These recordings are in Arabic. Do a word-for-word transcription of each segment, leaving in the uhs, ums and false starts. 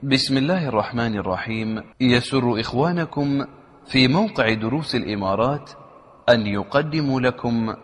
بسم الله الرحمن الرحيم. يسر إخوانكم في موقع دروس الإمارات أن يقدموا لكم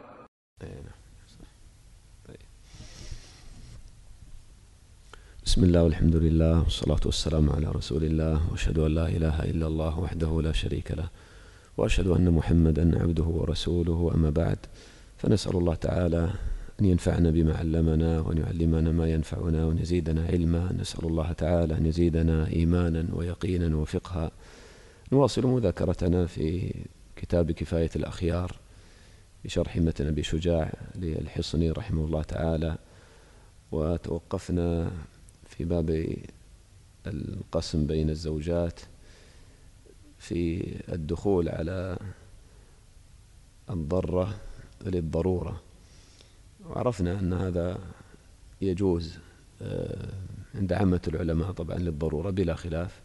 بسم الله والحمد لله والصلاة والسلام على رسول الله، وأشهد أن لا إله إلا الله وحده لا شريك له، وأشهد أن محمدا عبده ورسوله. أما بعد، فنسأل الله تعالى أن ينفعنا بما علمنا وأن يعلمنا ما ينفعنا وأن يزيدنا علما. نسأل الله تعالى أن يزيدنا إيمانا ويقينا وفقها. نواصل مذاكرتنا في كتاب كفاية الأخيار بشرح متن أبي شجاع للحصني رحمه الله تعالى، وتوقفنا في باب القسم بين الزوجات في الدخول على الضرة للضرورة، وعرفنا أن هذا يجوز عند عامة العلماء طبعا للضرورة بلا خلاف.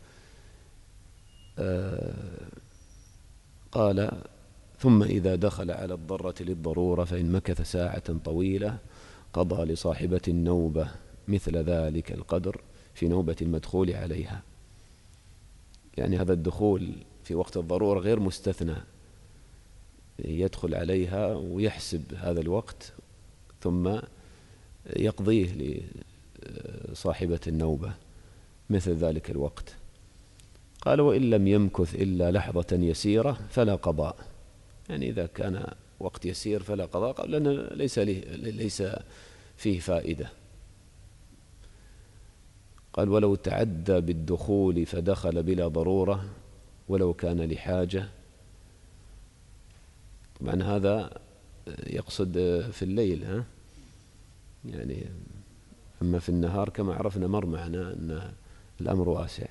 قال: ثم إذا دخل على الضرة للضرورة فإن مكث ساعة طويلة قضى لصاحبة النوبة مثل ذلك القدر في نوبة المدخول عليها. يعني هذا الدخول في وقت الضرورة غير مستثنى، يدخل عليها ويحسب هذا الوقت ثم يقضيه لصاحبة النوبة مثل ذلك الوقت. قال: وإن لم يمكث إلا لحظة يسيرة فلا قضاء. يعني إذا كان وقت يسير فلا قضاء، لأن ليس, ليس فيه فائدة. قال: ولو تعدى بالدخول فدخل بلا ضرورة ولو كان لحاجة. طبعا هذا يقصد في الليل، ها؟ يعني أما في النهار كما عرفنا مر معنا أن الأمر واسع.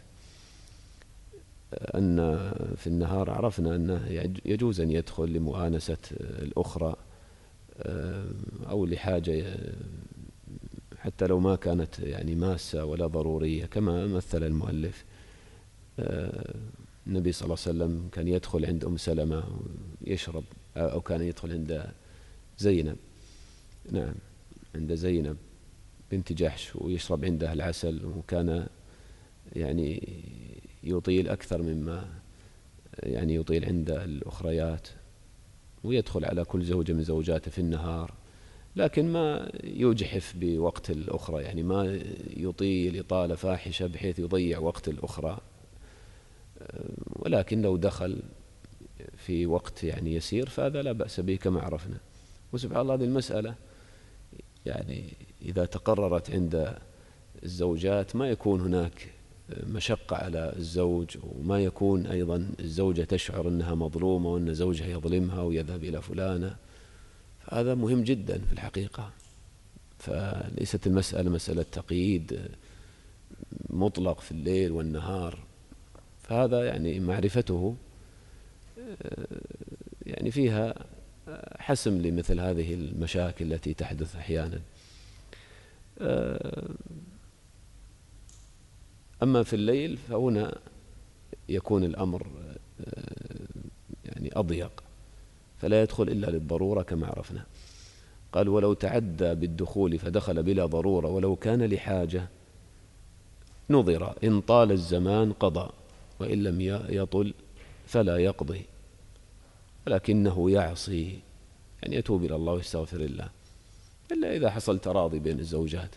أن في النهار عرفنا أنه يجوز أن يدخل لمؤانسة الأخرى أو لحاجة حتى لو ما كانت يعني ماسة ولا ضرورية، كما مثل المؤلف. النبي صلى الله عليه وسلم كان يدخل عند أم سلمة يشرب، أو كان يدخل عند زينب، نعم عند زينب بنت جحش، ويشرب عندها العسل، وكان يعني يطيل أكثر مما يعني يطيل عند الأخريات، ويدخل على كل زوجة من زوجاته في النهار، لكن ما يجحف بوقت الأخرى، يعني ما يطيل إطالة فاحشة بحيث يضيع وقت الأخرى. ولكن لو دخل في وقت يعني يسير فهذا لا بأس به كما عرفنا. وسبحان الله، هذه المسألة يعني إذا تقررت عند الزوجات ما يكون هناك مشقة على الزوج، وما يكون أيضا الزوجة تشعر أنها مظلومة وأن زوجها يظلمها ويذهب إلى فلانة. فهذا مهم جدا في الحقيقة. فليست المسألة مسألة تقييد مطلق في الليل والنهار، فهذا يعني معرفته يعني فيها حسم لمثل هذه المشاكل التي تحدث أحيانا. أما في الليل فهنا يكون الأمر يعني أضيق، فلا يدخل إلا للضرورة كما عرفنا. قال: ولو تعدى بالدخول فدخل بلا ضرورة ولو كان لحاجة نظر، إن طال الزمان قضى وإن لم يطل فلا يقضي، ولكنه يعصي، يعني يتوب إلى الله ويستغفر الله، إلا إذا حصل تراضي بين الزوجات.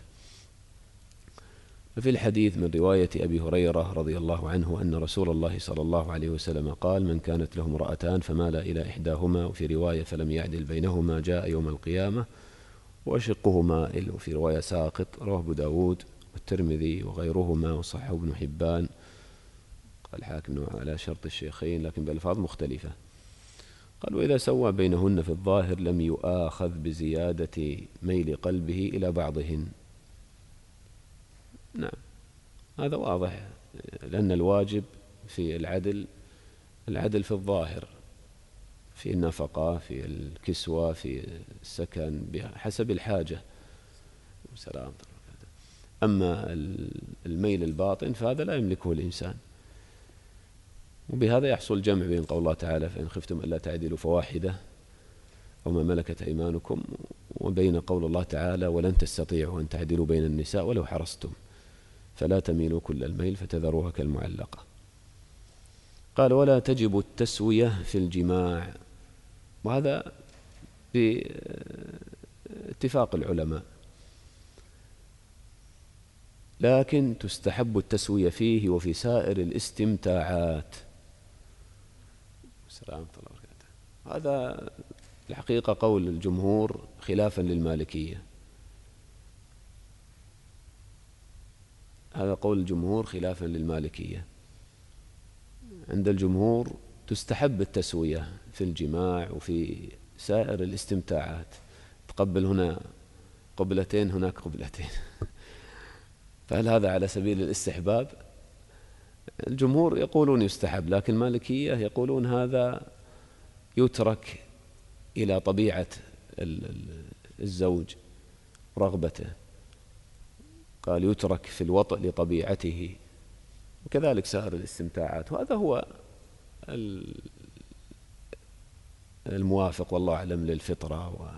ففي الحديث من رواية أبي هريرة رضي الله عنه أن رسول الله صلى الله عليه وسلم قال: من كانت له امرأتان فمال إلى إحداهما، وفي رواية فلم يعدل بينهما جاء يوم القيامة وأشقه مائل، وفي رواية ساقط. رواه أبو داود والترمذي وغيرهما، وصححه ابن حبان. قال الحاكم على شرط الشيخين لكن بألفاظ مختلفة. قال: وإذا سوى بينهن في الظاهر لم يؤاخذ بزيادة ميل قلبه إلى بعضهن. نعم، هذا واضح، لأن الواجب في العدل العدل في الظاهر، في النفقة، في الكسوة، في السكن، بحسب الحاجة. سلام. أما الميل الباطن فهذا لا يملكه الإنسان. وبهذا يحصل جمع بين قول الله تعالى: فإن خفتم ألا تعدلوا فواحدة أو ما ملكت أيمانكم، وبين قول الله تعالى: ولن تستطيعوا أن تعدلوا بين النساء ولو حرصتم. فلا تميلوا كل الميل فتذروها كالمعلقة. قال ولا تجب التسوية في الجماع، وهذا باتفاق العلماء، لكن تستحب التسوية فيه وفي سائر الاستمتاعات. هذا الحقيقة قول الجمهور خلافا للمالكية، هذا قول الجمهور خلافا للمالكية. عند الجمهور تستحب التسوية في الجماع وفي سائر الاستمتاعات، تقبل هنا قبلتين هناك قبلتين فهل هذا على سبيل الاستحباب؟ الجمهور يقولون يستحب، لكن المالكية يقولون هذا يترك إلى طبيعة الزوج رغبته، قال يترك في الوطء لطبيعته، وكذلك سائر الاستمتاعات، وهذا هو الموافق والله أعلم للفطرة. و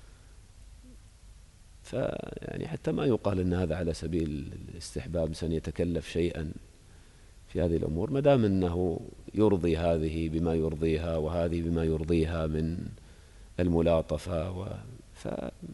فيعني حتى ما يقال أن هذا على سبيل الاستحباب، إنسان يتكلف شيئا في هذه الأمور، ما دام أنه يرضي هذه بما يرضيها وهذه بما يرضيها من الملاطفة. و ف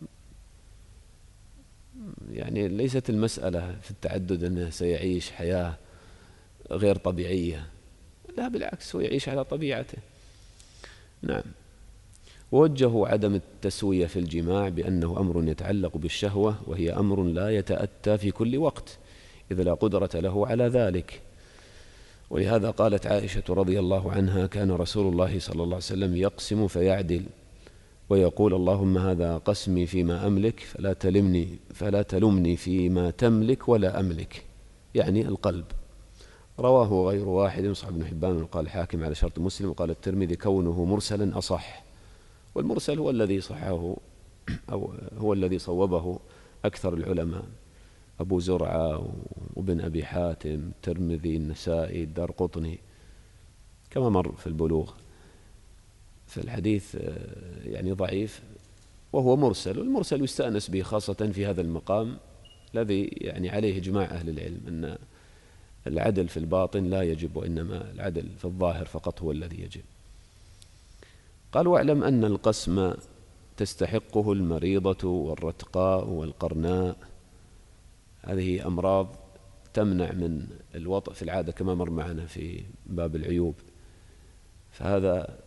يعني ليست المسألة في التعدد أنه سيعيش حياة غير طبيعية، لا بالعكس، هو يعيش على طبيعته. نعم. ووجهوا عدم التسوية في الجماع بأنه أمر يتعلق بالشهوة، وهي أمر لا يتأتى في كل وقت إذ لا قدرة له على ذلك. ولهذا قالت عائشة رضي الله عنها كان رسول الله صلى الله عليه وسلم يقسم فيعدل ويقول اللهم هذا قسمي فيما أملك فلا تلمني فلا تلمني فيما تملك ولا أملك، يعني القلب. رواه غير واحد، صحيح ابن حبان وقال الحاكم على شرط مسلم، وقال الترمذي كونه مرسلا أصح، والمرسل هو الذي صححه أو هو الذي صوبه أكثر العلماء، أبو زرعة وابن أبي حاتم، الترمذي، النسائي، الدارقطني، كما مر في البلوغ. فالحديث يعني ضعيف وهو مرسل، والمرسل يستأنس به خاصة في هذا المقام الذي يعني عليه إجماع أهل العلم أن العدل في الباطن لا يجب، وإنما العدل في الظاهر فقط هو الذي يجب. قال واعلم أن القسم تستحقه المريضة والرتقاء والقرناء، هذه أمراض تمنع من الوطء في العادة كما مر معنا في باب العيوب، فهذا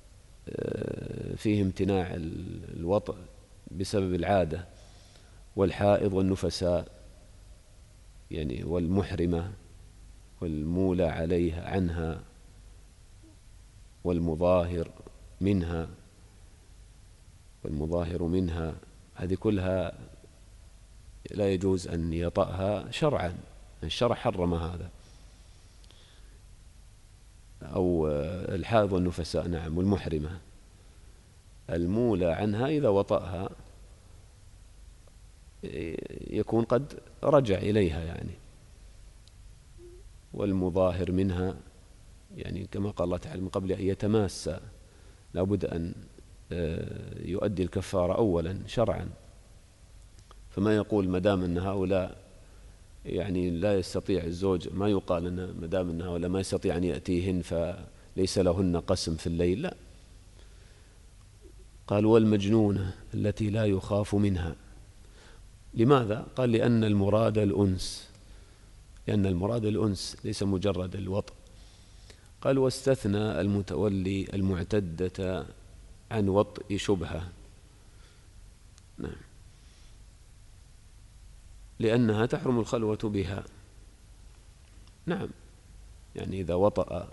فيه امتناع الوطء بسبب العادة، والحائض والنفساء يعني والمحرمة والمولى عليها عنها والمظاهر منها والمظاهر منها، هذه كلها لا يجوز أن يطأها شرعا، الشرع حرم هذا. أو الحائض والنفساء نعم، والمحرمة المولى عنها إذا وطأها يكون قد رجع إليها يعني، والمظاهر منها يعني كما قال الله تعالى من قبل أن يتماسى، لا بد أن يؤدي الكفارة أولا شرعا. فما يقول مدام أن هؤلاء يعني لا يستطيع الزوج، ما يقال أن مدام أن هؤلاء ما يستطيع أن يأتيهن فليس لهن قسم في الليل، لا. قال والمجنونة التي لا يخاف منها، لماذا؟ قال لأن المراد الأنس، لأن المراد الأنس ليس مجرد الوطء. قال واستثنى المتولي المعتدة عن وطء شبهة، نعم، لأنها تحرم الخلوة بها. نعم، يعني إذا وطأ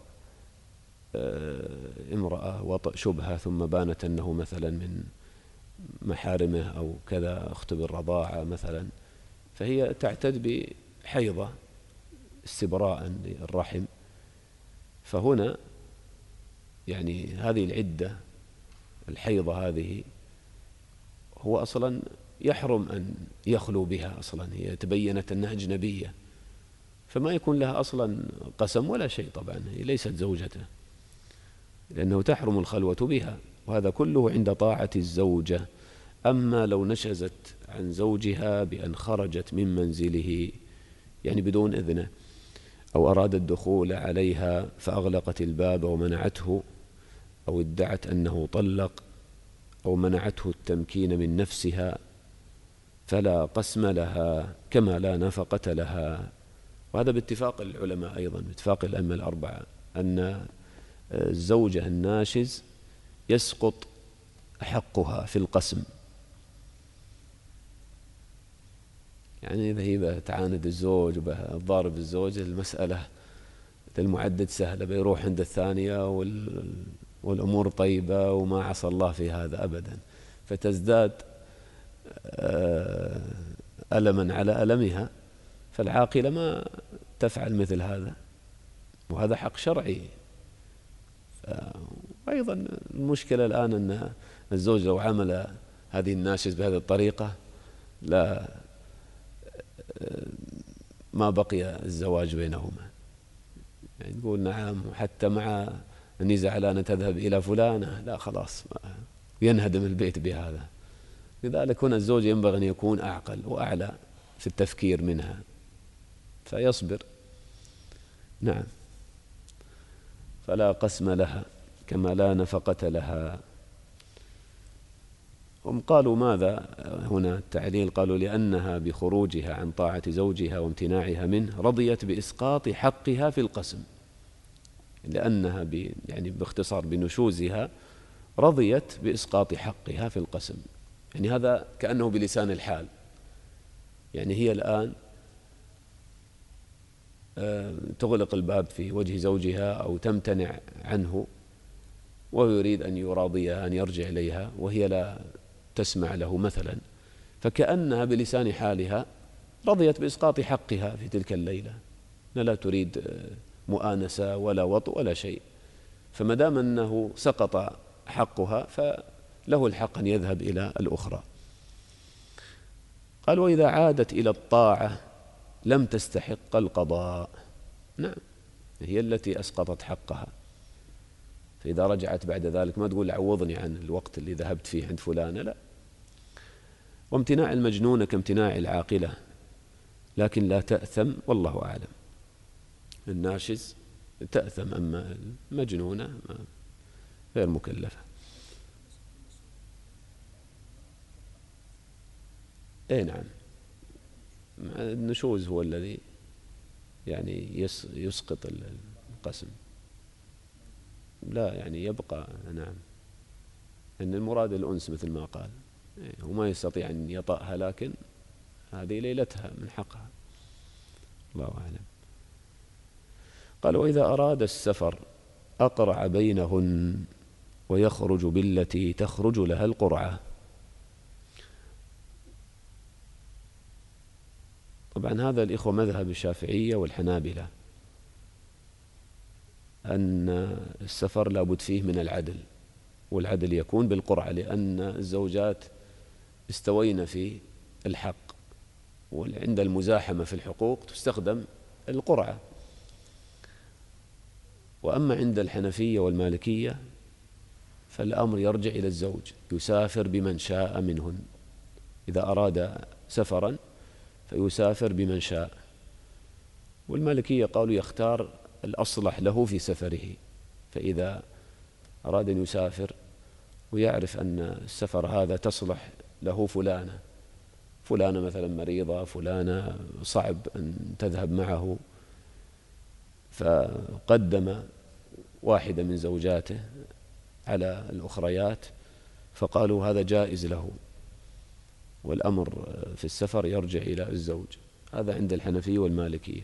امرأة وطأ شبهة ثم بانت أنه مثلا من محارمه أو كذا، أخت بالرضاعة مثلا، فهي تعتد بحيضة استبراء للرحم، فهنا يعني هذه العدة الحيضة هذه هو أصلا يحرم أن يخلو بها، أصلا هي تبينت أنها أجنبية، فما يكون لها أصلا قسم ولا شيء، طبعا هي ليست زوجته لأنه تحرم الخلوة بها، وهذا كله عند طاعة الزوجة. أما لو نشزت عن زوجها بأن خرجت من منزله يعني بدون إذنه، أو أراد الدخول عليها فأغلقت الباب ومنعته، أو ادعت أنه طلق، أو منعته التمكين من نفسها، فلا قسم لها كما لا نفقة لها. وهذا باتفاق العلماء أيضا، باتفاق الأئمة الأربعة، أن الزوجة الناشز يسقط حقها في القسم. يعني إذا هي تعاند الزوج وضارب الزوج، المسألة المعدد سهلة، بيروح عند الثانية والأمور طيبة وما عصى الله في هذا أبدا، فتزداد ألما على ألمها. فالعاقلة ما تفعل مثل هذا، وهذا حق شرعي. أيضا المشكلة الآن أن الزوج لو عمل هذه الناشز بهذه الطريقة لا ما بقي الزواج بينهما. يعني نقول نعم، وحتى مع أني زعلانة تذهب إلى فلانة، لا خلاص ينهدم البيت بهذا. لذلك هنا الزوج ينبغي أن يكون أعقل وأعلى في التفكير منها، فيصبر. نعم. فلا قسم لها كما لا نفقة لها. هم قالوا ماذا هنا التعليل؟ قالوا لأنها بخروجها عن طاعة زوجها وامتناعها منه رضيت بإسقاط حقها في القسم. لأنها ب يعني باختصار بنشوزها رضيت بإسقاط حقها في القسم. يعني هذا كأنه بلسان الحال. يعني هي الآن تغلق الباب في وجه زوجها أو تمتنع عنه، ويريد أن يراضيها أن يرجع إليها وهي لا تسمع له مثلا، فكأنها بلسان حالها رضيت بإسقاط حقها في تلك الليلة، لا تريد مؤانسة ولا وطء ولا شيء. فما دام أنه سقط حقها فله الحق أن يذهب إلى الأخرى. قال وإذا عادت إلى الطاعة لم تستحق القضاء. نعم، هي التي أسقطت حقها، فإذا رجعت بعد ذلك ما تقول عوضني عن الوقت اللي ذهبت فيه عند فلانة، لا. وامتناع المجنون كامتناع العاقلة، لكن لا تأثم، والله أعلم. الناشز تأثم، أما المجنونة غير مكلفة. اي نعم، النشوز هو الذي يعني يسقط القسم، لا يعني يبقى. نعم، أن المراد الأنس مثل ما قال، وما يستطيع أن يطأها، لكن هذه ليلتها من حقها، الله أعلم. قال وإذا أراد السفر أقرع بينهن ويخرج بالتي تخرج لها القرعة. طبعا هذا الإخوة مذهب الشافعية والحنابلة، أن السفر لابد فيه من العدل، والعدل يكون بالقرعة، لأن الزوجات استوينا في الحق، وعند المزاحمة في الحقوق تستخدم القرعة. وأما عند الحنفية والمالكية فالأمر يرجع إلى الزوج، يسافر بمن شاء منهن. إذا أراد سفرا فيسافر بمن شاء. والمالكية قالوا يختار الأصلح له في سفره، فإذا أراد أن يسافر ويعرف أن السفر هذا تصلح له فلانة فلانة مثلا مريضة، فلانة صعب أن تذهب معه، فقدم واحدة من زوجاته على الأخريات، فقالوا هذا جائز له، والأمر في السفر يرجع إلى الزوج. هذا عند الحنفية والمالكية،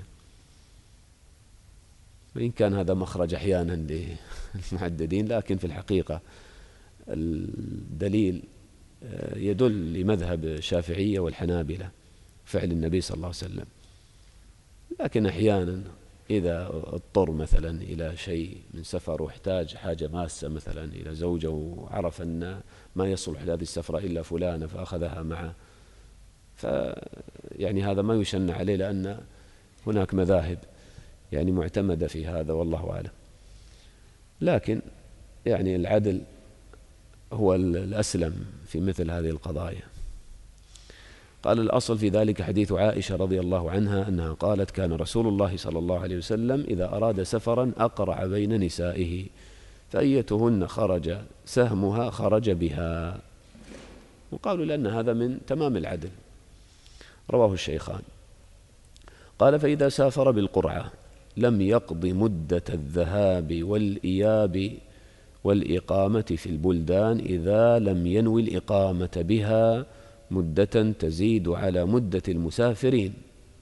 وإن كان هذا مخرج أحيانا للمحددين، لكن في الحقيقة الدليل يدل لمذهب الشافعية والحنابلة فعل النبي صلى الله عليه وسلم. لكن أحيانا إذا اضطر مثلا إلى شيء من سفر واحتاج حاجة ماسة مثلا إلى زوجة، وعرف أن ما يصلح لهذه السفرة إلا فلانة فأخذها معه، فيعني هذا ما يشن عليه، لأن هناك مذاهب يعني معتمدة في هذا، والله أعلم. لكن يعني العدل هو الأسلم في مثل هذه القضايا. قال الأصل في ذلك حديث عائشة رضي الله عنها أنها قالت كان رسول الله صلى الله عليه وسلم إذا أراد سفرا أقرع بين نسائه فأيتهن خرج سهمها خرج بها، وقالوا لأن هذا من تمام العدل. رواه الشيخان. قال فإذا سافر بالقرعة لم يقض مدة الذهاب والإياب والإقامة في البلدان إذا لم ينوي الإقامة بها مدة تزيد على مدة المسافرين،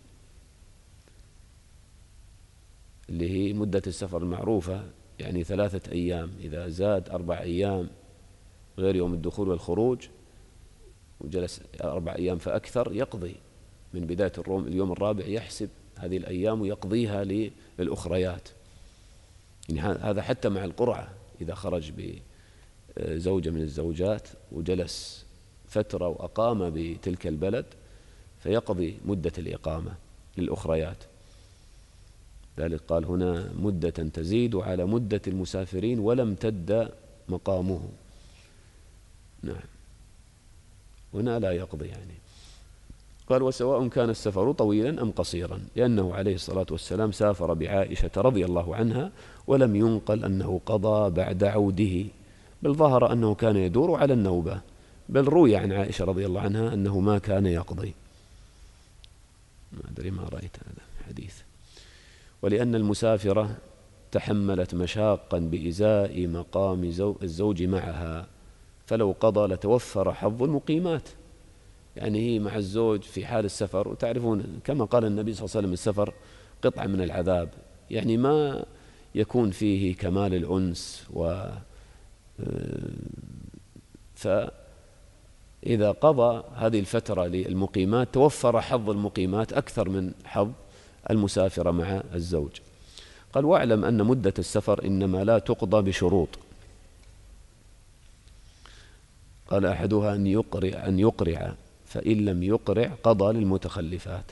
اللي هي مدة السفر المعروفة، يعني ثلاثة أيام. إذا زاد أربع أيام غير يوم الدخول والخروج وجلس أربع أيام فأكثر يقضي من بداية الروم اليوم الرابع، يحسب هذه الأيام ويقضيها للأخريات. يعني هذا حتى مع القرعة، إذا خرج بزوجة من الزوجات وجلس فترة وأقام بتلك البلد فيقضي مدة الإقامة للأخريات. ذلك قال هنا مدة تزيد على مدة المسافرين ولم تد مقامه. نعم، هنا لا يقضي يعني. قال وسواء كان السفر طويلا أم قصيرا، لأنه عليه الصلاة والسلام سافر بعائشة رضي الله عنها ولم ينقل أنه قضى بعد عوده، بل ظهر أنه كان يدور على النوبة، بل روي عن عائشة رضي الله عنها أنه ما كان يقضي. ما أدري ما رأيت هذا الحديث. ولأن المسافرة تحملت مشاقا بإزاء مقام الزوج معها، فلو قضى لتوفر حظ المقيمات. يعني هي مع الزوج في حال السفر، وتعرفون كما قال النبي صلى الله عليه وسلم السفر قطعة من العذاب، يعني ما يكون فيه كمال الأنس و فإذا قضى هذه الفترة للمقيمات توفر حظ المقيمات أكثر من حظ المسافرة مع الزوج. قال واعلم أن مدة السفر إنما لا تقضى بشروط. قال أحدها أن يقرع أن يقرع فإن لم يقرع قضى للمتخلفات.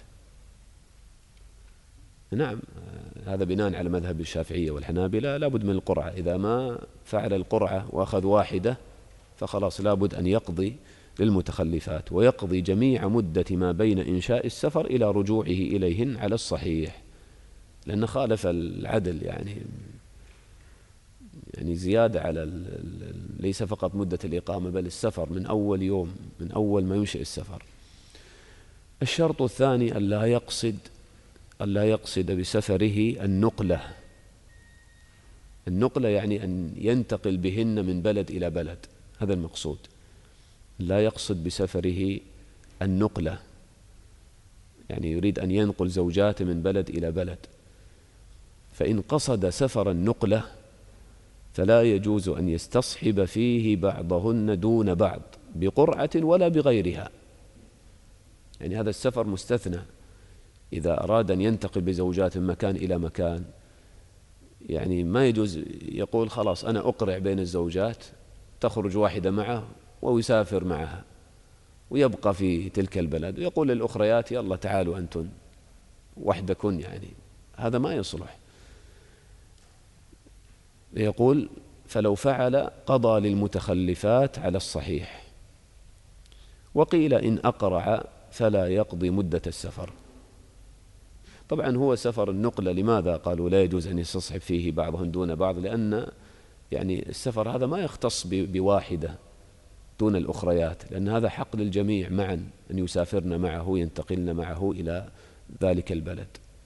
نعم، هذا بناء على مذهب الشافعية والحنابلة، لابد من القرعة. إذا ما فعل القرعة وأخذ واحدة فخلاص لابد أن يقضي للمتخلفات، ويقضي جميع مدة ما بين إنشاء السفر إلى رجوعه إليهن على الصحيح، لأنه خالف العدل. يعني يعني زيادة على ليس فقط مدة الإقامة بل السفر من أول يوم، من أول ما ينشئ السفر. الشرط الثاني ألا يقصد ألا يقصد بسفره النقلة. النقلة يعني أن ينتقل بهن من بلد إلى بلد، هذا المقصود. لا يقصد بسفره النقلة، يعني يريد أن ينقل زوجاته من بلد إلى بلد. فإن قصد سفر النقلة فلا يجوز أن يستصحب فيه بعضهن دون بعض بقرعة ولا بغيرها. يعني هذا السفر مستثنى. إذا أراد أن ينتقل بزوجات من مكان إلى مكان، يعني ما يجوز يقول خلاص أنا أقرع بين الزوجات، تخرج واحدة معه ويسافر معها ويبقى في تلك البلد، ويقول للأخريات يلا تعالوا أنتن وحدكن. يعني هذا ما يصلح. يقول فلو فعل قضى للمتخلفات على الصحيح. وقيل إن أقرع فلا يقضي مدة السفر. طبعا هو سفر النقلة لماذا قالوا لا يجوز أن يستصحب فيه بعضهم دون بعض؟ لأن يعني السفر هذا ما يختص بواحدة دون الأخريات، لأن هذا حق للجميع معا أن يسافرن معه ينتقلن معه إلى ذلك البلد.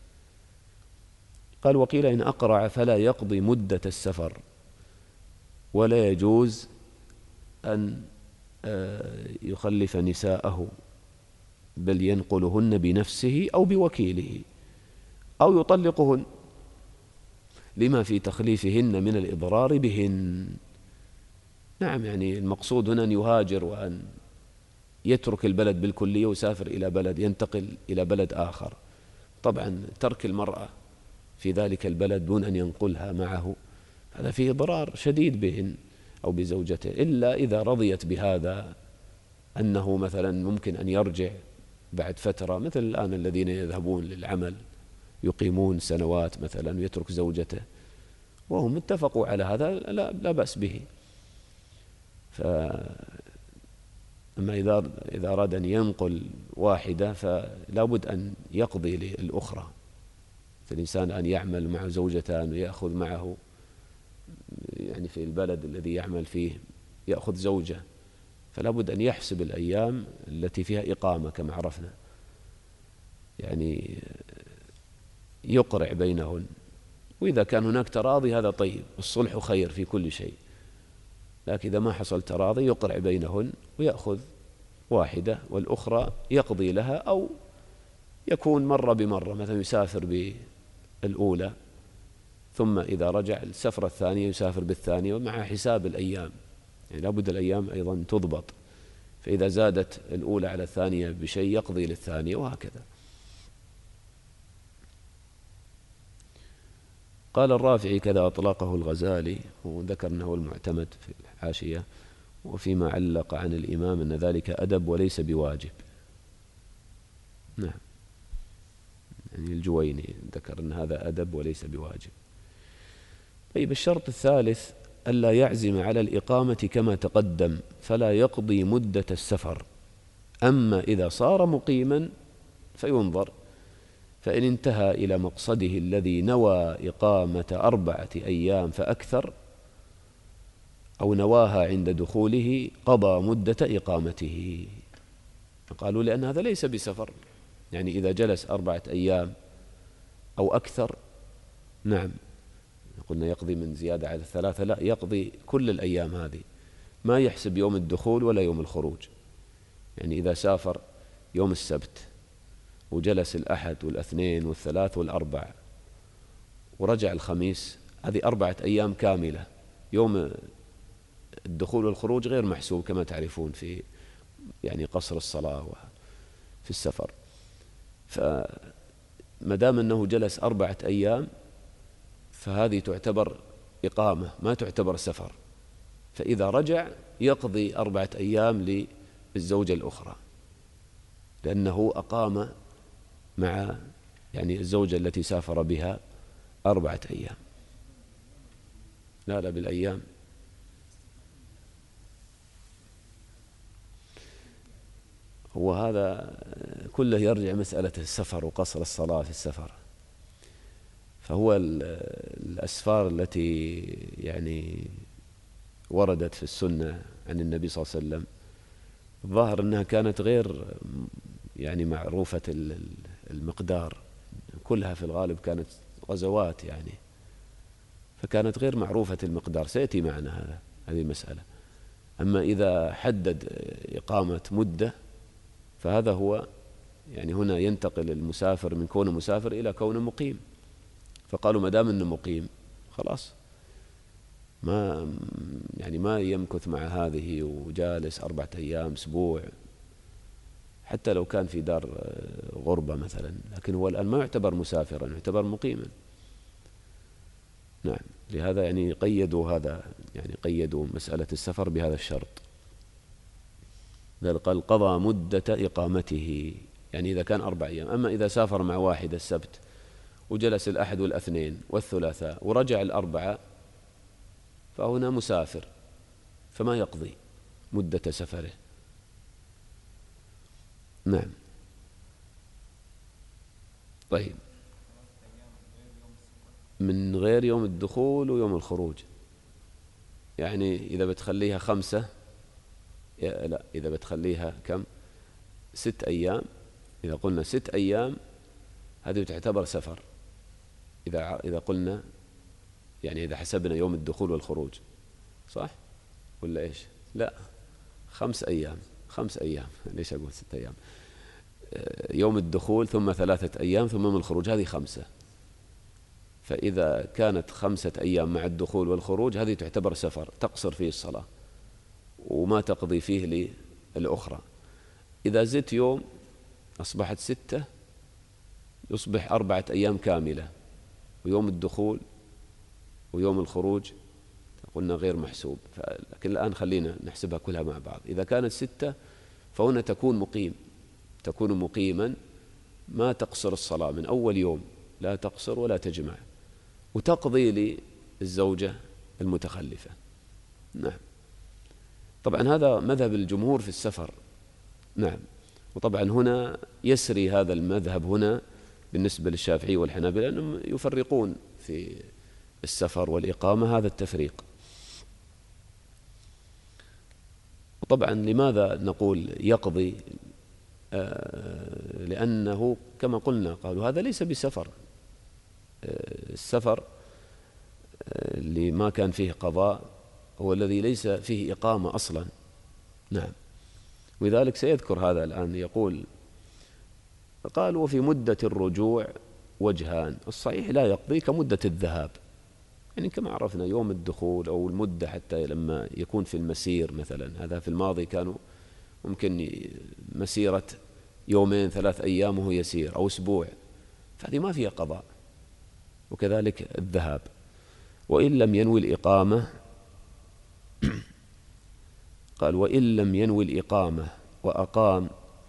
قال وقيل إن أقرع فلا يقضي مدة السفر، ولا يجوز أن يخلف نساءه، بل ينقلهن بنفسه أو بوكيله أو يطلقهن لما في تخليفهن من الإضرار بهن. نعم، يعني المقصود هنا أن يهاجر وأن يترك البلد بالكلية ويسافر إلى بلد، ينتقل إلى بلد آخر. طبعا ترك المرأة في ذلك البلد دون أن ينقلها معه هذا فيه ضرار شديد بهن أو بزوجته، إلا إذا رضيت بهذا أنه مثلا ممكن أن يرجع بعد فترة، مثل الآن الذين يذهبون للعمل يقيمون سنوات مثلا ويترك زوجته، وهم اتفقوا على هذا لا, لا بأس به. ف أما إذا إذا أراد أن ينقل واحدة فلا بد أن يقضي للأخرى. فالإنسان أن يعمل مع زوجتان ويأخذ معه يعني في البلد الذي يعمل فيه يأخذ زوجة، فلا بد أن يحسب الأيام التي فيها إقامة كما عرفنا، يعني يقرع بينهن. وإذا كان هناك تراضي هذا طيب، الصلح خير في كل شيء. لكن إذا ما حصل تراضي يقرع بينهن ويأخذ واحدة والأخرى يقضي لها، أو يكون مرة بمرة، مثلا يسافر بالأولى ثم إذا رجع السفرة الثانية يسافر بالثانية، ومع حساب الأيام، يعني لابد الأيام أيضا تضبط. فإذا زادت الأولى على الثانية بشيء يقضي للثانية، وهكذا. قال الرافعي كذا أطلقه الغزالي، وذكر أنه المعتمد في الحاشية، وفيما علق عن الإمام أن ذلك أدب وليس بواجب. نعم، يعني الجويني ذكر أن هذا أدب وليس بواجب. طيب، الشرط الثالث ألا يعزم على الإقامة كما تقدم، فلا يقضي مدة السفر. أما إذا صار مقيما فينظر، فإن انتهى إلى مقصده الذي نوى إقامة أربعة أيام فأكثر، أو نواها عند دخوله، قضى مدة إقامته. قالوا لأن هذا ليس بسفر، يعني إذا جلس أربعة أيام أو أكثر، نعم قلنا يقضي من زيادة على الثلاثة، لا، يقضي كل الأيام هذه، ما يحسب يوم الدخول ولا يوم الخروج. يعني إذا سافر يوم السبت وجلس الأحد والاثنين والثلاث والأربع ورجع الخميس، هذه أربعة أيام كاملة. يوم الدخول والخروج غير محسوب كما تعرفون في يعني قصر الصلاة وفي السفر. فما دام أنه جلس أربعة أيام فهذه تعتبر إقامة، ما تعتبر سفر. فإذا رجع يقضي أربعة أيام للزوجة الأخرى، لأنه أقام مع يعني الزوجة التي سافر بها أربعة أيام. لا لا بالأيام. هو هذا كله يرجع مسألة السفر وقصر الصلاة في السفر. فهو الأسفار التي يعني وردت في السنة عن النبي صلى الله عليه وسلم الظاهر أنها كانت غير يعني معروفة المقدار، كلها في الغالب كانت غزوات يعني، فكانت غير معروفة المقدار. سيأتي معنا هذا هذه المسألة. أما إذا حدد إقامة مدة فهذا هو يعني هنا ينتقل المسافر من كونه مسافر إلى كونه مقيم. فقالوا ما دام أنه مقيم خلاص، ما يعني ما يمكث مع هذه وجالس أربعة أيام أسبوع، حتى لو كان في دار غربة مثلا، لكن هو الآن ما يعتبر مسافرا، يعتبر مقيما. نعم، لهذا يعني قيدوا هذا، يعني قيدوا مسألة السفر بهذا الشرط. بل قال قضى مدة إقامته، يعني إذا كان أربع أيام. أما إذا سافر مع واحد السبت وجلس الأحد والأثنين والثلاثاء ورجع الأربعة فهنا مسافر، فما يقضي مدة سفره. نعم. طيب، من غير يوم الدخول ويوم الخروج، يعني إذا بتخليها خمسة، لا إذا بتخليها كم، ست أيام. إذا قلنا ست أيام هذه تعتبر سفر. إذا إذا قلنا يعني إذا حسبنا يوم الدخول والخروج، صح ولا إيش؟ لا، خمس أيام. خمس أيام ليش أقول ست أيام؟ يوم الدخول ثم ثلاثة أيام ثم يوم الخروج، هذه خمسة. فإذا كانت خمسة أيام مع الدخول والخروج هذه تعتبر سفر، تقصر فيه الصلاة وما تقضي فيه للأخرى. إذا زدت يوم أصبحت ستة، يصبح أربعة أيام كاملة، ويوم الدخول ويوم الخروج قلنا غير محسوب. لكن الآن خلينا نحسبها كلها مع بعض. إذا كانت ستة فهنا تكون مقيم، تكون مقيما، ما تقصر الصلاة من أول يوم، لا تقصر ولا تجمع، وتقضي للزوجة المتخلفة. نعم. طبعا هذا مذهب الجمهور في السفر، نعم. وطبعا هنا يسري هذا المذهب هنا بالنسبة للشافعي والحنابلة أنهم يفرقون في السفر والإقامة هذا التفريق. وطبعا لماذا نقول يقضي؟ آه لأنه كما قلنا قالوا هذا ليس بسفر. آه السفر آه اللي ما كان فيه قضاء هو الذي ليس فيه إقامة أصلا. نعم. ولذلك سيذكر هذا الآن يقول قال وفي مدة الرجوع وجهان. الصحيح لا يقضي كمدة الذهاب، يعني كما عرفنا يوم الدخول أو المدة حتى لما يكون في المسير مثلا. هذا في الماضي كانوا ممكن مسيرة يومين ثلاث أيام وهو يسير أو أسبوع، فهذه ما فيها قضاء. وكذلك الذهاب. وإن لم ينوي الإقامة قال وإن لم ينوي الإقامة وأقام،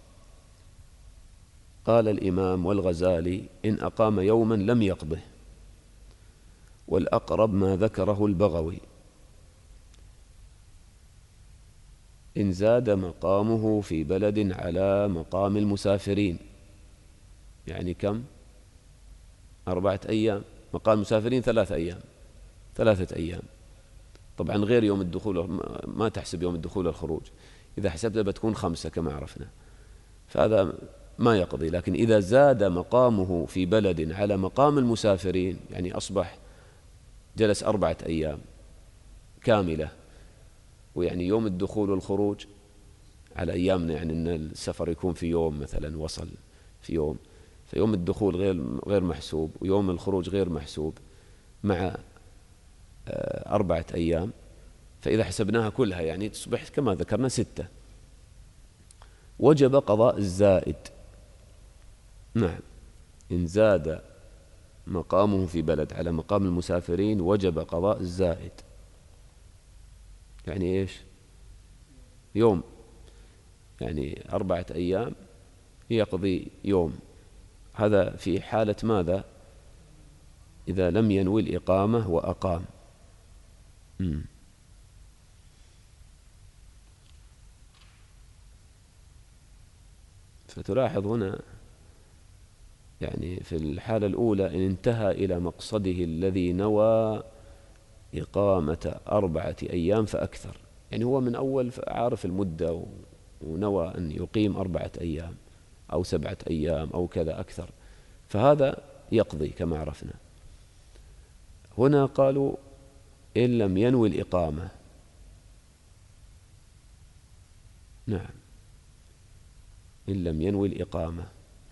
قال الإمام والغزالي إن أقام يوما لم يقضه، والأقرب ما ذكره البغوي إن زاد مقامه في بلد على مقام المسافرين. يعني كم؟ أربعة أيام. مقام المسافرين ثلاثة أيام ثلاثة أيام طبعا غير يوم الدخول، ما تحسب يوم الدخول والخروج. إذا حسبتها بتكون خمسة كما عرفنا، فهذا ما يقضي. لكن إذا زاد مقامه في بلد على مقام المسافرين، يعني أصبح جلس أربعة أيام كاملة، ويعني يوم الدخول والخروج على أيامنا يعني أن السفر يكون في يوم مثلا، وصل في يوم، فيوم الدخول غير غير محسوب ويوم الخروج غير محسوب مع أربعة أيام. فإذا حسبناها كلها يعني تصبح كما ذكرنا ستة. وجب قضاء الزائد. نعم. إن زاد مقامه في بلد على مقام المسافرين وجب قضاء الزائد. يعني إيش؟ يوم، يعني أربعة أيام يقضي يوم. هذا في حالة ماذا؟ إذا لم ينوي الإقامة وأقام. م. فتلاحظ هنا يعني في الحالة الأولى إن انتهى إلى مقصده الذي نوى إقامة أربعة أيام فأكثر، يعني هو من أول عارف المدة ونوى أن يقيم أربعة أيام أو سبعة أيام أو كذا أكثر، فهذا يقضي كما عرفنا. هنا قالوا إن لم ينوي الإقامة. نعم. إن لم ينوي الإقامة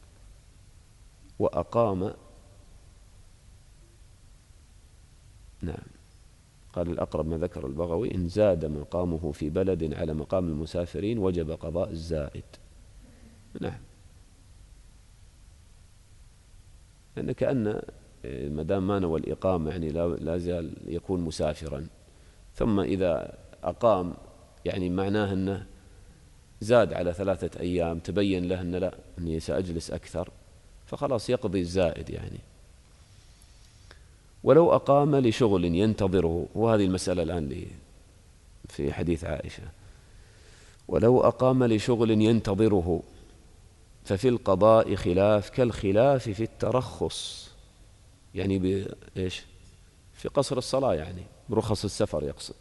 وأقام. نعم. قال الأقرب ما ذكر البغوي إن زاد مقامه في بلد على مقام المسافرين وجب قضاء الزائد. نعم. لأن كأن مدام ما نوى الإقامة يعني لا زال يكون مسافرا، ثم إذا أقام يعني معناه أنه زاد على ثلاثة أيام، تبين له أنه لا، أني سأجلس أكثر، فخلاص يقضي الزائد يعني. ولو أقام لشغل ينتظره، وهذه المسألة الآن لي في حديث عائشة، ولو أقام لشغل ينتظره ففي القضاء خلاف كالخلاف في الترخص، يعني بإيش؟ في قصر الصلاة، يعني برخص السفر يقصد.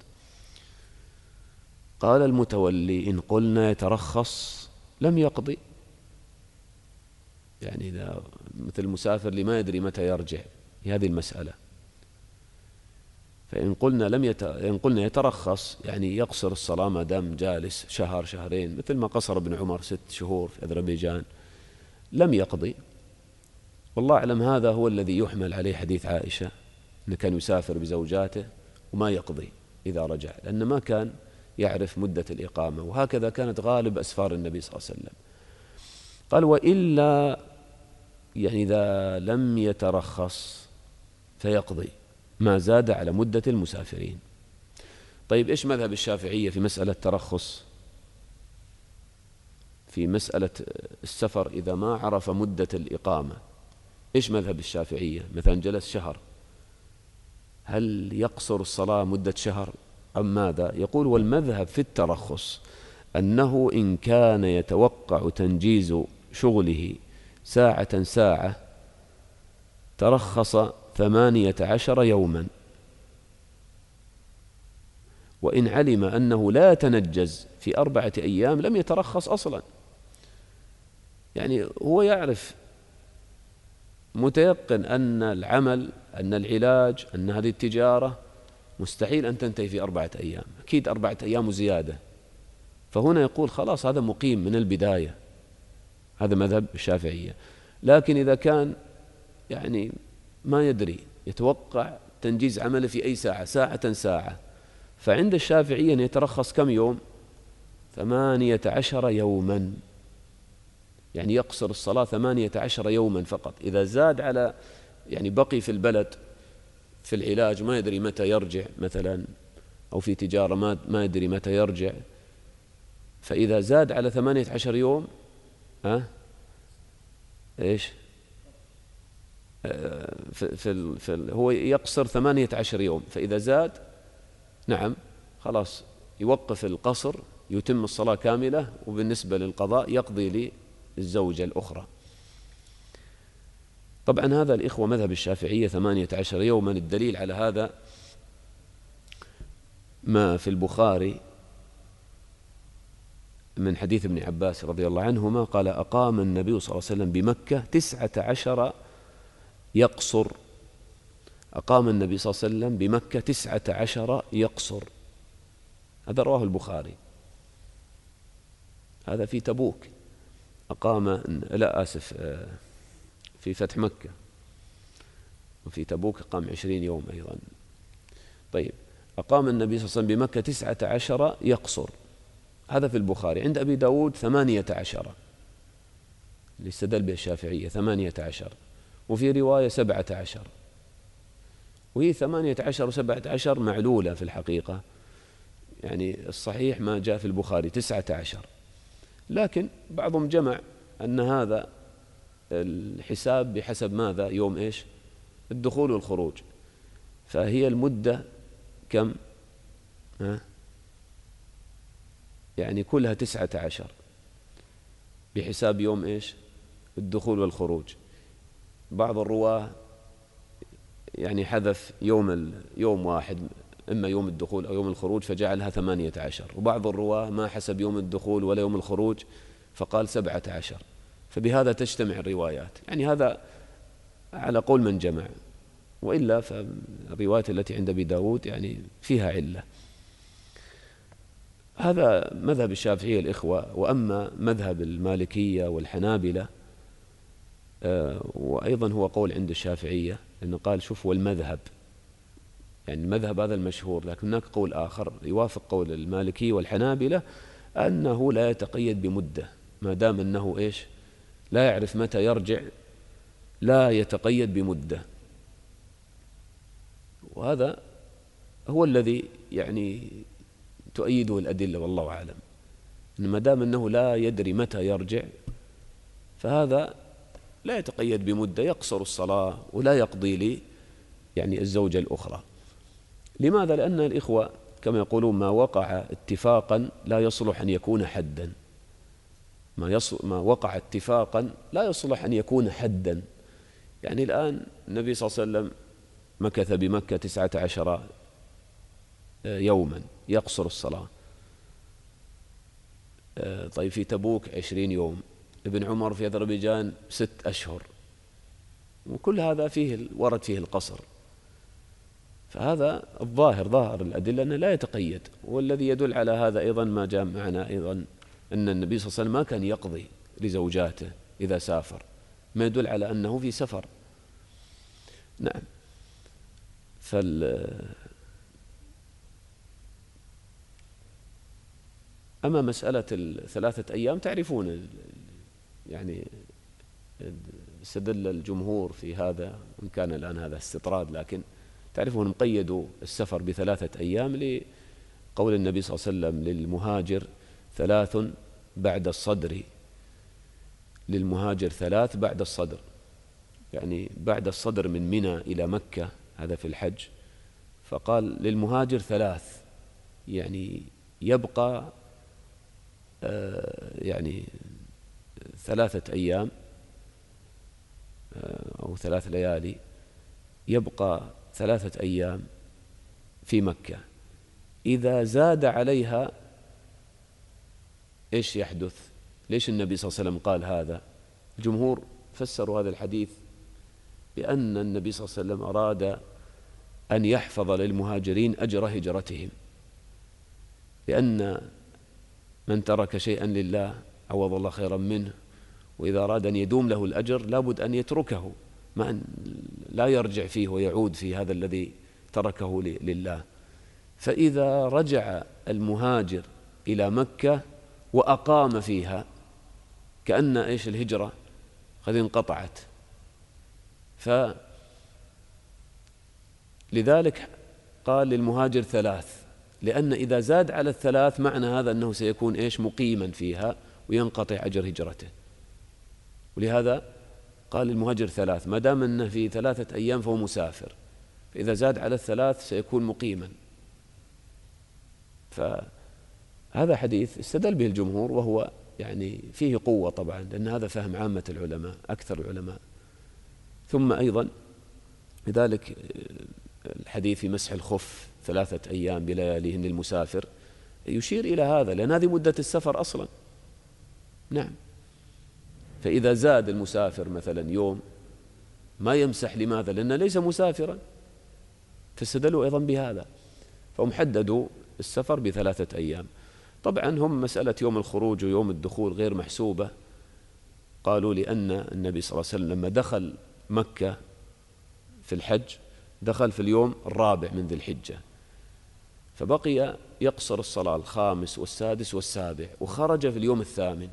قال المتولي إن قلنا يترخص لم يقضي، يعني إذا مثل المسافر اللي ما يدري متى يرجع في هذه المسألة، فإن قلنا لم يت... إن قلنا يترخص يعني يقصر الصلاة ما دام جالس شهر شهرين، مثل ما قصر ابن عمر ست شهور في أذربيجان، لم يقضي. والله أعلم هذا هو الذي يحمل عليه حديث عائشة أنه كان يسافر بزوجاته وما يقضي إذا رجع، لأنه ما كان يعرف مدة الإقامة، وهكذا كانت غالب أسفار النبي صلى الله عليه وسلم. قال وإلا يعني إذا لم يترخص فيقضي ما زاد على مدة المسافرين. طيب إيش مذهب الشافعية في مسألة ترخص؟ في مسألة السفر إذا ما عرف مدة الإقامة، إيش مذهب الشافعية؟ مثلا جلس شهر، هل يقصر الصلاة مدة شهر أم ماذا؟ يقول والمذهب في الترخص أنه إن كان يتوقع تنجيز شغله ساعة ساعة ترخص ثمانية عشر يوما، وإن علم أنه لا يتنجز في أربعة أيام لم يترخص أصلا. يعني هو يعرف متيقن أن العمل، أن العلاج، أن هذه التجارة مستحيل أن تنتهي في أربعة أيام، أكيد أربعة أيام وزيادة، فهنا يقول خلاص هذا مقيم من البداية. هذا مذهب الشافعية. لكن إذا كان يعني ما يدري، يتوقع تنجيز عمله في أي ساعة، ساعة ساعة، فعند الشافعية أن يترخص كم يوم؟ ثمانية عشر يوما، يعني يقصر الصلاة ثمانية عشر يوما فقط. إذا زاد على يعني بقي في البلد في العلاج ما يدري متى يرجع مثلا، أو في تجارة ما ما يدري متى يرجع، فإذا زاد على ثمانية عشر يوم ها إيش في في, في هو يقصر ثمانية عشر يوم، فإذا زاد نعم خلاص يوقف القصر، يتم الصلاة كاملة، وبالنسبة للقضاء يقضي للزوجة الأخرى. طبعا هذا الإخوة مذهب الشافعية ثمانية عشر يوما. الدليل على هذا ما في البخاري من حديث ابن عباس رضي الله عنهما قال: أقام النبي صلى الله عليه وسلم بمكة تسعة عشر يقصر. أقام النبي صلى الله عليه وسلم بمكة تسعة عشر يقصر. هذا رواه البخاري. هذا في تبوك أقام، لا آسف، في فتح مكة، وفي تبوك أقام عشرين يوم أيضا. طيب، أقام النبي صلى الله عليه وسلم بمكة تسعة عشر يقصر. هذا في البخاري. عند أبي داود ثمانية عشر، اللي استدل به الشافعية ثمانية عشر، وفي رواية سبعة عشر، وهي ثمانية عشر وسبعة عشر معلولة في الحقيقة. يعني الصحيح ما جاء في البخاري تسعة عشر، لكن بعضهم جمع أن هذا الحساب بحسب ماذا؟ يوم إيش؟ الدخول والخروج. فهي المدة كم؟ ها؟ يعني كلها تسعة عشر بحساب يوم إيش؟ الدخول والخروج. بعض الرواة يعني حذف يوم يوم واحد، إما يوم الدخول أو يوم الخروج، فجعلها ثمانية عشر. وبعض الرواة ما حسب يوم الدخول ولا يوم الخروج، فقال سبعة عشر. فبهذا تجتمع الروايات. يعني هذا على قول من جمع، وإلا فالروايات التي عند أبي داود يعني فيها علة. هذا مذهب الشافعية الإخوة. وأما مذهب المالكية والحنابلة وأيضا هو قول عند الشافعية، أنه قال شوف والمذهب، يعني المذهب هذا المشهور، لكن هناك قول آخر يوافق قول المالكية والحنابلة أنه لا يتقيد بمدة، ما دام أنه إيش؟ لا يعرف متى يرجع، لا يتقيد بمدة. وهذا هو الذي يعني تؤيده الأدلة والله أعلم، إن ما دام أنه لا يدري متى يرجع فهذا لا يتقيد بمدة، يقصر الصلاة ولا يقضي لي يعني الزوجة الأخرى. لماذا؟ لأن الإخوة كما يقولون ما وقع اتفاقا لا يصلح أن يكون حدا. ما, يصل ما وقع اتفاقا لا يصلح أن يكون حدا. يعني الآن النبي صلى الله عليه وسلم مكث بمكة تسعة عشر يوما يقصر الصلاة. طيب في تبوك عشرين يوم، ابن عمر في أذربيجان ست أشهر، وكل هذا فيه ورد فيه القصر. فهذا الظاهر ظاهر الأدلة أنه لا يتقيد. والذي يدل على هذا أيضا ما جاء معنا أيضا أن النبي صلى الله عليه وسلم ما كان يقضي لزوجاته إذا سافر، ما يدل على أنه في سفر. نعم. فال أما مسألة الثلاثة أيام تعرفون يعني استدل الجمهور في هذا، وإن كان الآن هذا استطراد، لكن تعرفون مقيدوا السفر بثلاثة أيام لقول النبي صلى الله عليه وسلم للمهاجر ثلاث بعد الصدر، للمهاجر ثلاث بعد الصدر، يعني بعد الصدر من منى إلى مكة، هذا في الحج. فقال للمهاجر ثلاث، يعني يبقى يعني ثلاثة أيام أو ثلاث ليالي، يبقى ثلاثة أيام في مكة. إذا زاد عليها إيش يحدث؟ ليش النبي صلى الله عليه وسلم قال هذا؟ الجمهور فسروا هذا الحديث بأن النبي صلى الله عليه وسلم أراد أن يحفظ للمهاجرين أجر هجرتهم، لأن من ترك شيئا لله عوض الله خيرا منه، وإذا أراد أن يدوم له الأجر لابد أن يتركه، ما أن لا يرجع فيه ويعود في هذا الذي تركه لله. فإذا رجع المهاجر إلى مكة وأقام فيها كأن إيش الهجرة قد انقطعت، فلذلك قال للمهاجر ثلاث، لأن إذا زاد على الثلاث معنى هذا أنه سيكون إيش مقيما فيها وينقطع أجر هجرته، ولهذا قال المهاجر ثلاث، ما دام أنه في ثلاثة أيام فهو مسافر، فإذا زاد على الثلاث سيكون مقيما. فهذا حديث استدل به الجمهور، وهو يعني فيه قوة طبعا، لأن هذا فهم عامة العلماء أكثر العلماء. ثم أيضا لذلك الحديث في مسح الخف ثلاثة أيام بلياليهن للمسافر يشير إلى هذا، لأن هذه مدة السفر أصلا. نعم، فإذا زاد المسافر مثلا يوم ما يمسح، لماذا؟ لأنه ليس مسافرا، فاستدلوا أيضا بهذا، فهم حددوا السفر بثلاثة أيام. طبعا هم مسألة يوم الخروج ويوم الدخول غير محسوبة، قالوا لأن النبي صلى الله عليه وسلم لما دخل مكة في الحج دخل في اليوم الرابع من ذي الحجة، فبقي يقصر الصلاة الخامس والسادس والسابع، وخرج في اليوم الثامن،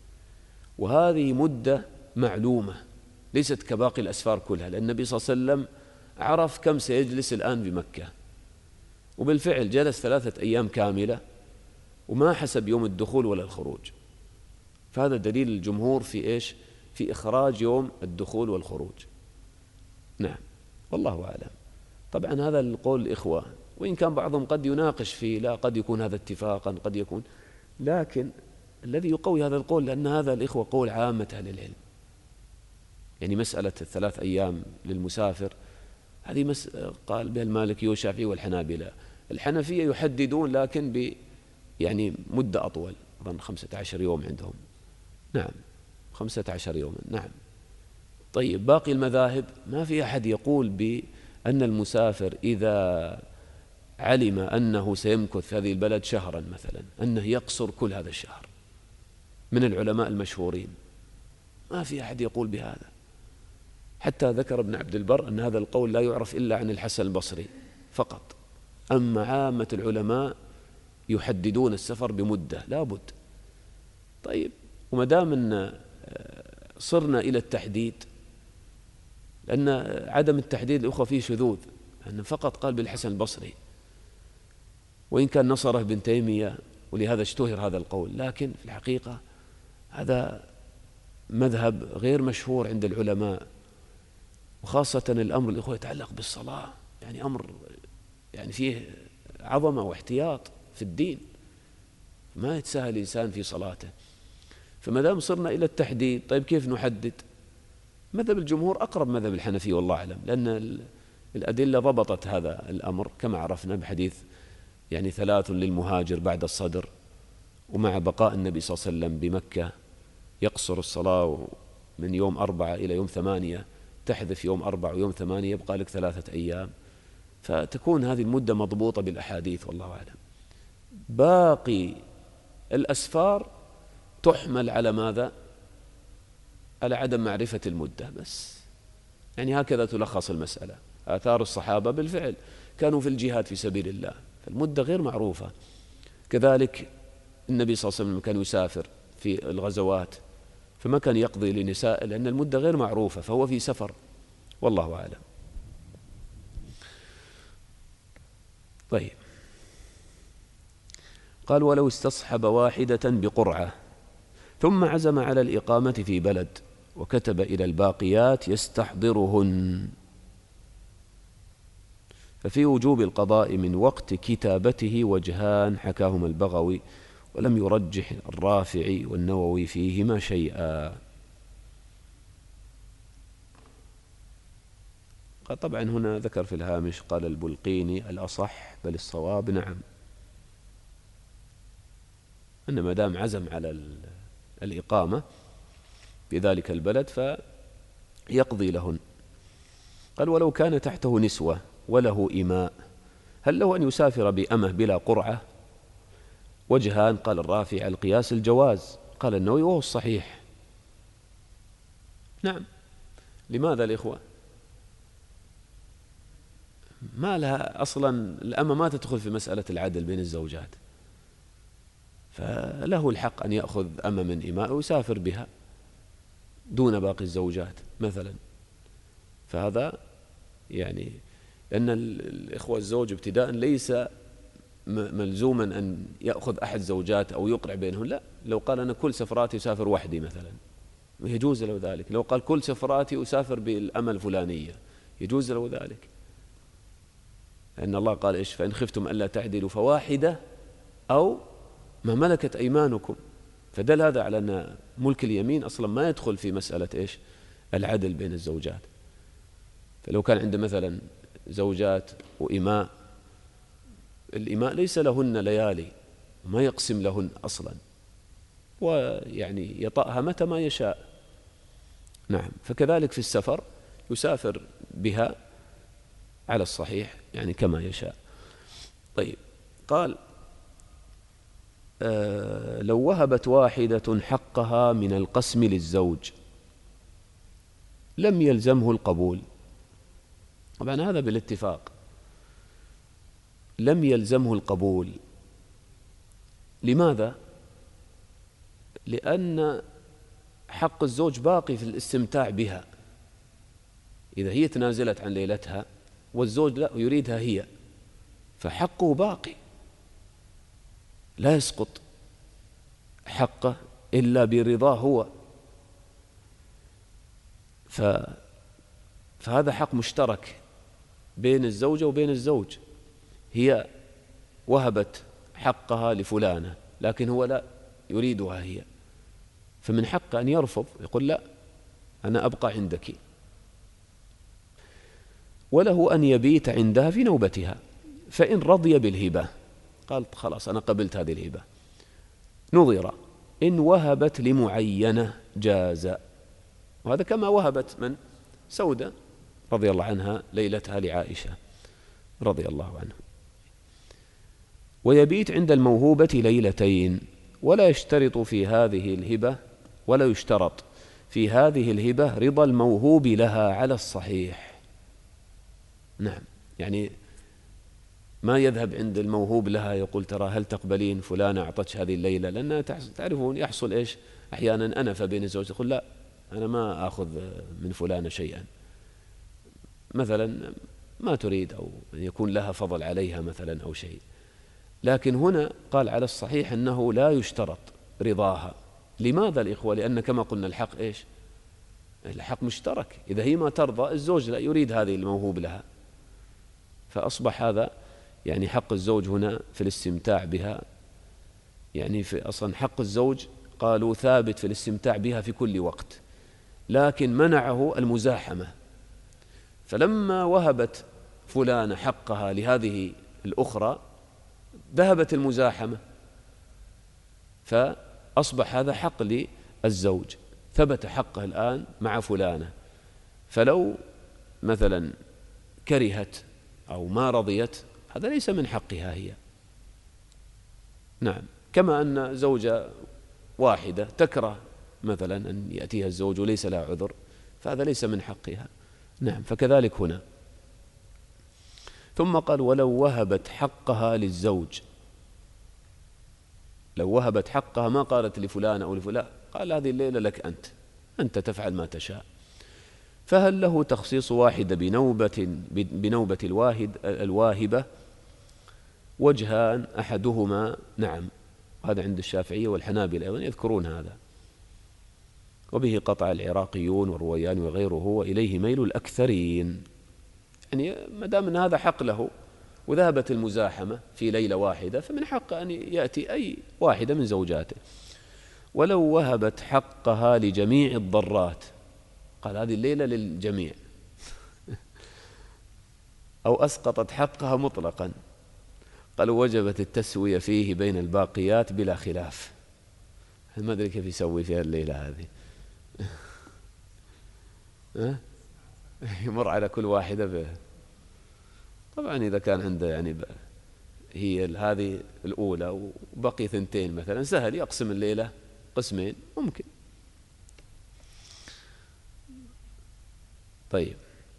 وهذه مدة معلومة ليست كباقي الأسفار كلها، لأن النبي صلى الله عليه وسلم عرف كم سيجلس الآن بمكة، وبالفعل جلس ثلاثة أيام كاملة وما حسب يوم الدخول ولا الخروج. فهذا دليل الجمهور في إيش؟ في إخراج يوم الدخول والخروج. نعم، والله أعلم. طبعا هذا القول الإخوة، وإن كان بعضهم قد يناقش فيه، لا قد يكون هذا اتفاقا قد يكون، لكن الذي يقوي هذا القول لأن هذا الإخوة قول عامة أهل العلم، يعني مسألة الثلاث أيام للمسافر هذه مس... قال بها المالكي والشافعي والحنابلة. الحنفية يحددون لكن ب يعني مدة أطول، أظن خمسة عشر يوم عندهم. نعم، خمسة عشر يوما. نعم. طيب باقي المذاهب ما في أحد يقول بأن المسافر إذا علم أنه سيمكث في هذه البلد شهرا مثلا أنه يقصر كل هذا الشهر، من العلماء المشهورين ما في أحد يقول بهذا. حتى ذكر ابن عبد البر أن هذا القول لا يعرف إلا عن الحسن البصري فقط، أما عامة العلماء يحددون السفر بمدة لابد. طيب وما دام أن صرنا إلى التحديد، لأن عدم التحديد الأخوة فيه شذوذ، أنه فقط قال بالحسن البصري، وإن كان نصره ابن تيمية ولهذا اشتهر هذا القول، لكن في الحقيقة هذا مذهب غير مشهور عند العلماء، وخاصة الأمر الأخوة يتعلق بالصلاة، يعني أمر يعني فيه عظمة واحتياط في الدين، ما يتساهل الإنسان في صلاته. فما دام صرنا إلى التحديد، طيب كيف نحدد؟ مذهب الجمهور أقرب مذهب الحنفي والله أعلم، لأن الأدلة ضبطت هذا الأمر كما عرفنا بحديث يعني ثلاث للمهاجر بعد الصدر، ومع بقاء النبي صلى الله عليه وسلم بمكة يقصر الصلاة من يوم أربعة إلى يوم ثمانية، تحذف يوم أربعة ويوم ثمانية يبقى لك ثلاثة أيام، فتكون هذه المدة مضبوطة بالأحاديث والله أعلم. باقي الأسفار تحمل على ماذا؟ على عدم معرفة المدة بس، يعني هكذا تلخص المسألة. آثار الصحابة بالفعل كانوا في الجهاد في سبيل الله، فالمدة غير معروفة. كذلك النبي صلى الله عليه وسلم كان يسافر في الغزوات، فما كان يقضي لنساء لأن المدة غير معروفة، فهو في سفر والله أعلم. طيب قال ولو استصحب واحدة بقرعة ثم عزم على الإقامة في بلد وكتب إلى الباقيات يستحضرهن، ففي وجوب القضاء من وقت كتابته وجهان حكاهما البغوي، ولم يرجح الرافعي والنووي فيهما شيئا. طبعا هنا ذكر في الهامش قال البلقيني الأصح بل الصواب نعم، أن ما دام عزم على الإقامة في ذلك البلد فيقضي لهن. قال ولو كان تحته نسوة وله إماء هل له أن يسافر بأمه بلا قرعة؟ وجهان. قال الرافع القياس الجواز، قال النووي وهو الصحيح. نعم. لماذا الإخوة؟ ما لها أصلا، الأمة ما تدخل في مسألة العدل بين الزوجات، فله الحق أن يأخذ أمة من إماء ويسافر بها دون باقي الزوجات مثلا. فهذا يعني لأن الإخوة الزوج ابتداء ليس ملزوما أن يأخذ أحد زوجات أو يقرع بينهم، لا، لو قال أنا كل سفراتي أسافر وحدي مثلا يجوز له ذلك. لو قال كل سفراتي أسافر بالأمة الفلانية يجوز له ذلك، لأن الله قال إيش؟ فإن خفتم ألا تعدلوا فواحدة أو ما ملكت أيمانكم. فدل هذا على أن ملك اليمين أصلا ما يدخل في مسألة إيش؟ العدل بين الزوجات. فلو كان عنده مثلا زوجات وإماء، الإماء ليس لهن ليالي وما يقسم لهن أصلا، ويعني يطأها متى ما يشاء. نعم. فكذلك في السفر يسافر بها على الصحيح يعني كما يشاء. طيب قال آه لو وهبت واحدة حقها من القسم للزوج لم يلزمه القبول. طبعا هذا بالاتفاق، لم يلزمه القبول. لماذا؟ لأن حق الزوج باقي في الاستمتاع بها. إذا هي تنازلت عن ليلتها والزوج لا يريدها هي، فحقه باقي، لا يسقط حقه إلا برضاه هو. ف... فهذا حق مشترك بين الزوجة وبين الزوج. هي وهبت حقها لفلانة لكن هو لا يريدها هي، فمن حقه أن يرفض، يقول لا أنا أبقى عندك. وله أن يبيت عندها في نوبتها، فإن رضي بالهبة قال خلاص أنا قبلت هذه الهبة نظر، إن وهبت لمعينة جاز. وهذا كما وهبت من سودة رضي الله عنها ليلتها لعائشة رضي الله عنها. ويبيت عند الموهوبة ليلتين، ولا يشترط في هذه الهبة ولا يشترط في هذه الهبة رضا الموهوب لها على الصحيح. نعم، يعني ما يذهب عند الموهوب لها يقول ترى هل تقبلين فلانة أعطتش هذه الليلة، لأن تعرفون يحصل إيش أحيانا أنف بين الزوج، يقول لا أنا ما أخذ من فلانة شيئا مثلا، ما تريد أو يكون لها فضل عليها مثلا أو شيء. لكن هنا قال على الصحيح أنه لا يشترط رضاها. لماذا الإخوة؟ لأن كما قلنا الحق إيش؟ الحق مشترك. إذا هي ما ترضى الزوج لا يريد هذه الموهوب لها، فأصبح هذا يعني حق الزوج هنا في الاستمتاع بها. يعني في أصلا حق الزوج قالوا ثابت في الاستمتاع بها في كل وقت، لكن منعه المزاحمة. فلما وهبت فلانة حقها لهذه الأخرى ذهبت المزاحمة، فأصبح هذا حق للزوج، ثبت حقه الآن مع فلانة. فلو مثلا كرهت أو ما رضيت هذا ليس من حقها هي. نعم، كما أن زوجة واحدة تكره مثلا أن يأتيها الزوج وليس لها عذر، فهذا ليس من حقها. نعم، فكذلك هنا. ثم قال ولو وهبت حقها للزوج، لو وهبت حقها ما قالت لفلان أو لفلان، قال هذه الليلة لك أنت، أنت تفعل ما تشاء. فهل له تخصيص واحدة بنوبة بنوبة الواهد الواهبة؟ وجهان، أحدهما نعم، هذا عند الشافعية والحنابلة أيضا يذكرون هذا، وبه قطع العراقيون والرويان وغيره، وإليه ميل الأكثرين. يعني ما دام أن هذا حق له وذهبت المزاحمة في ليلة واحدة فمن حق أن يأتي أي واحدة من زوجاته. ولو وهبت حقها لجميع الضرات، قال هذه الليلة للجميع، أو أسقطت حقها مطلقا، قالوا وجبت التسوية فيه بين الباقيات بلا خلاف. ما أدري كيف يسوي فيها الليلة هذه. يمر على كل واحدة به. طبعا إذا كان عنده يعني هي هذه الأولى وبقي ثنتين مثلا، سهل يقسم الليلة قسمين ممكن. طيب،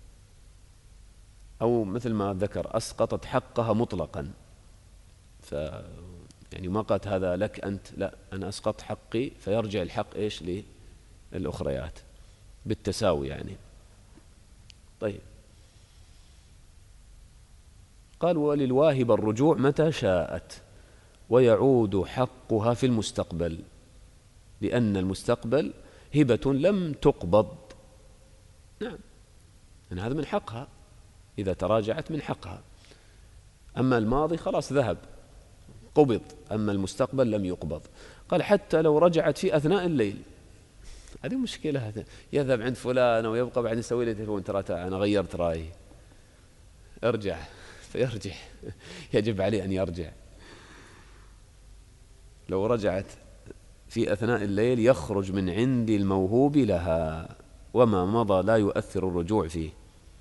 أو مثل ما ذكر أسقطت حقها مطلقا، ف يعني ما قالت هذا لك أنت، لا أنا أسقطت حقي، فيرجع الحق إيش للأخريات بالتساوي يعني. طيب، قال وللواهب الرجوع متى شاءت، ويعود حقها في المستقبل، لأن المستقبل هبة لم تقبض. نعم، يعني هذا من حقها إذا تراجعت من حقها. أما الماضي خلاص ذهب قبض، أما المستقبل لم يقبض. قال حتى لو رجعت في أثناء الليل، هذه مشكلة، هذا يذهب عند فلان ويبقى بعد يسوي له تليفون، ترى أنا غيرت رأيي، ارجع، فيرجع. يجب عليه أن يرجع. لو رجعت في أثناء الليل يخرج من عند الموهوب لها، وما مضى لا يؤثر الرجوع فيه.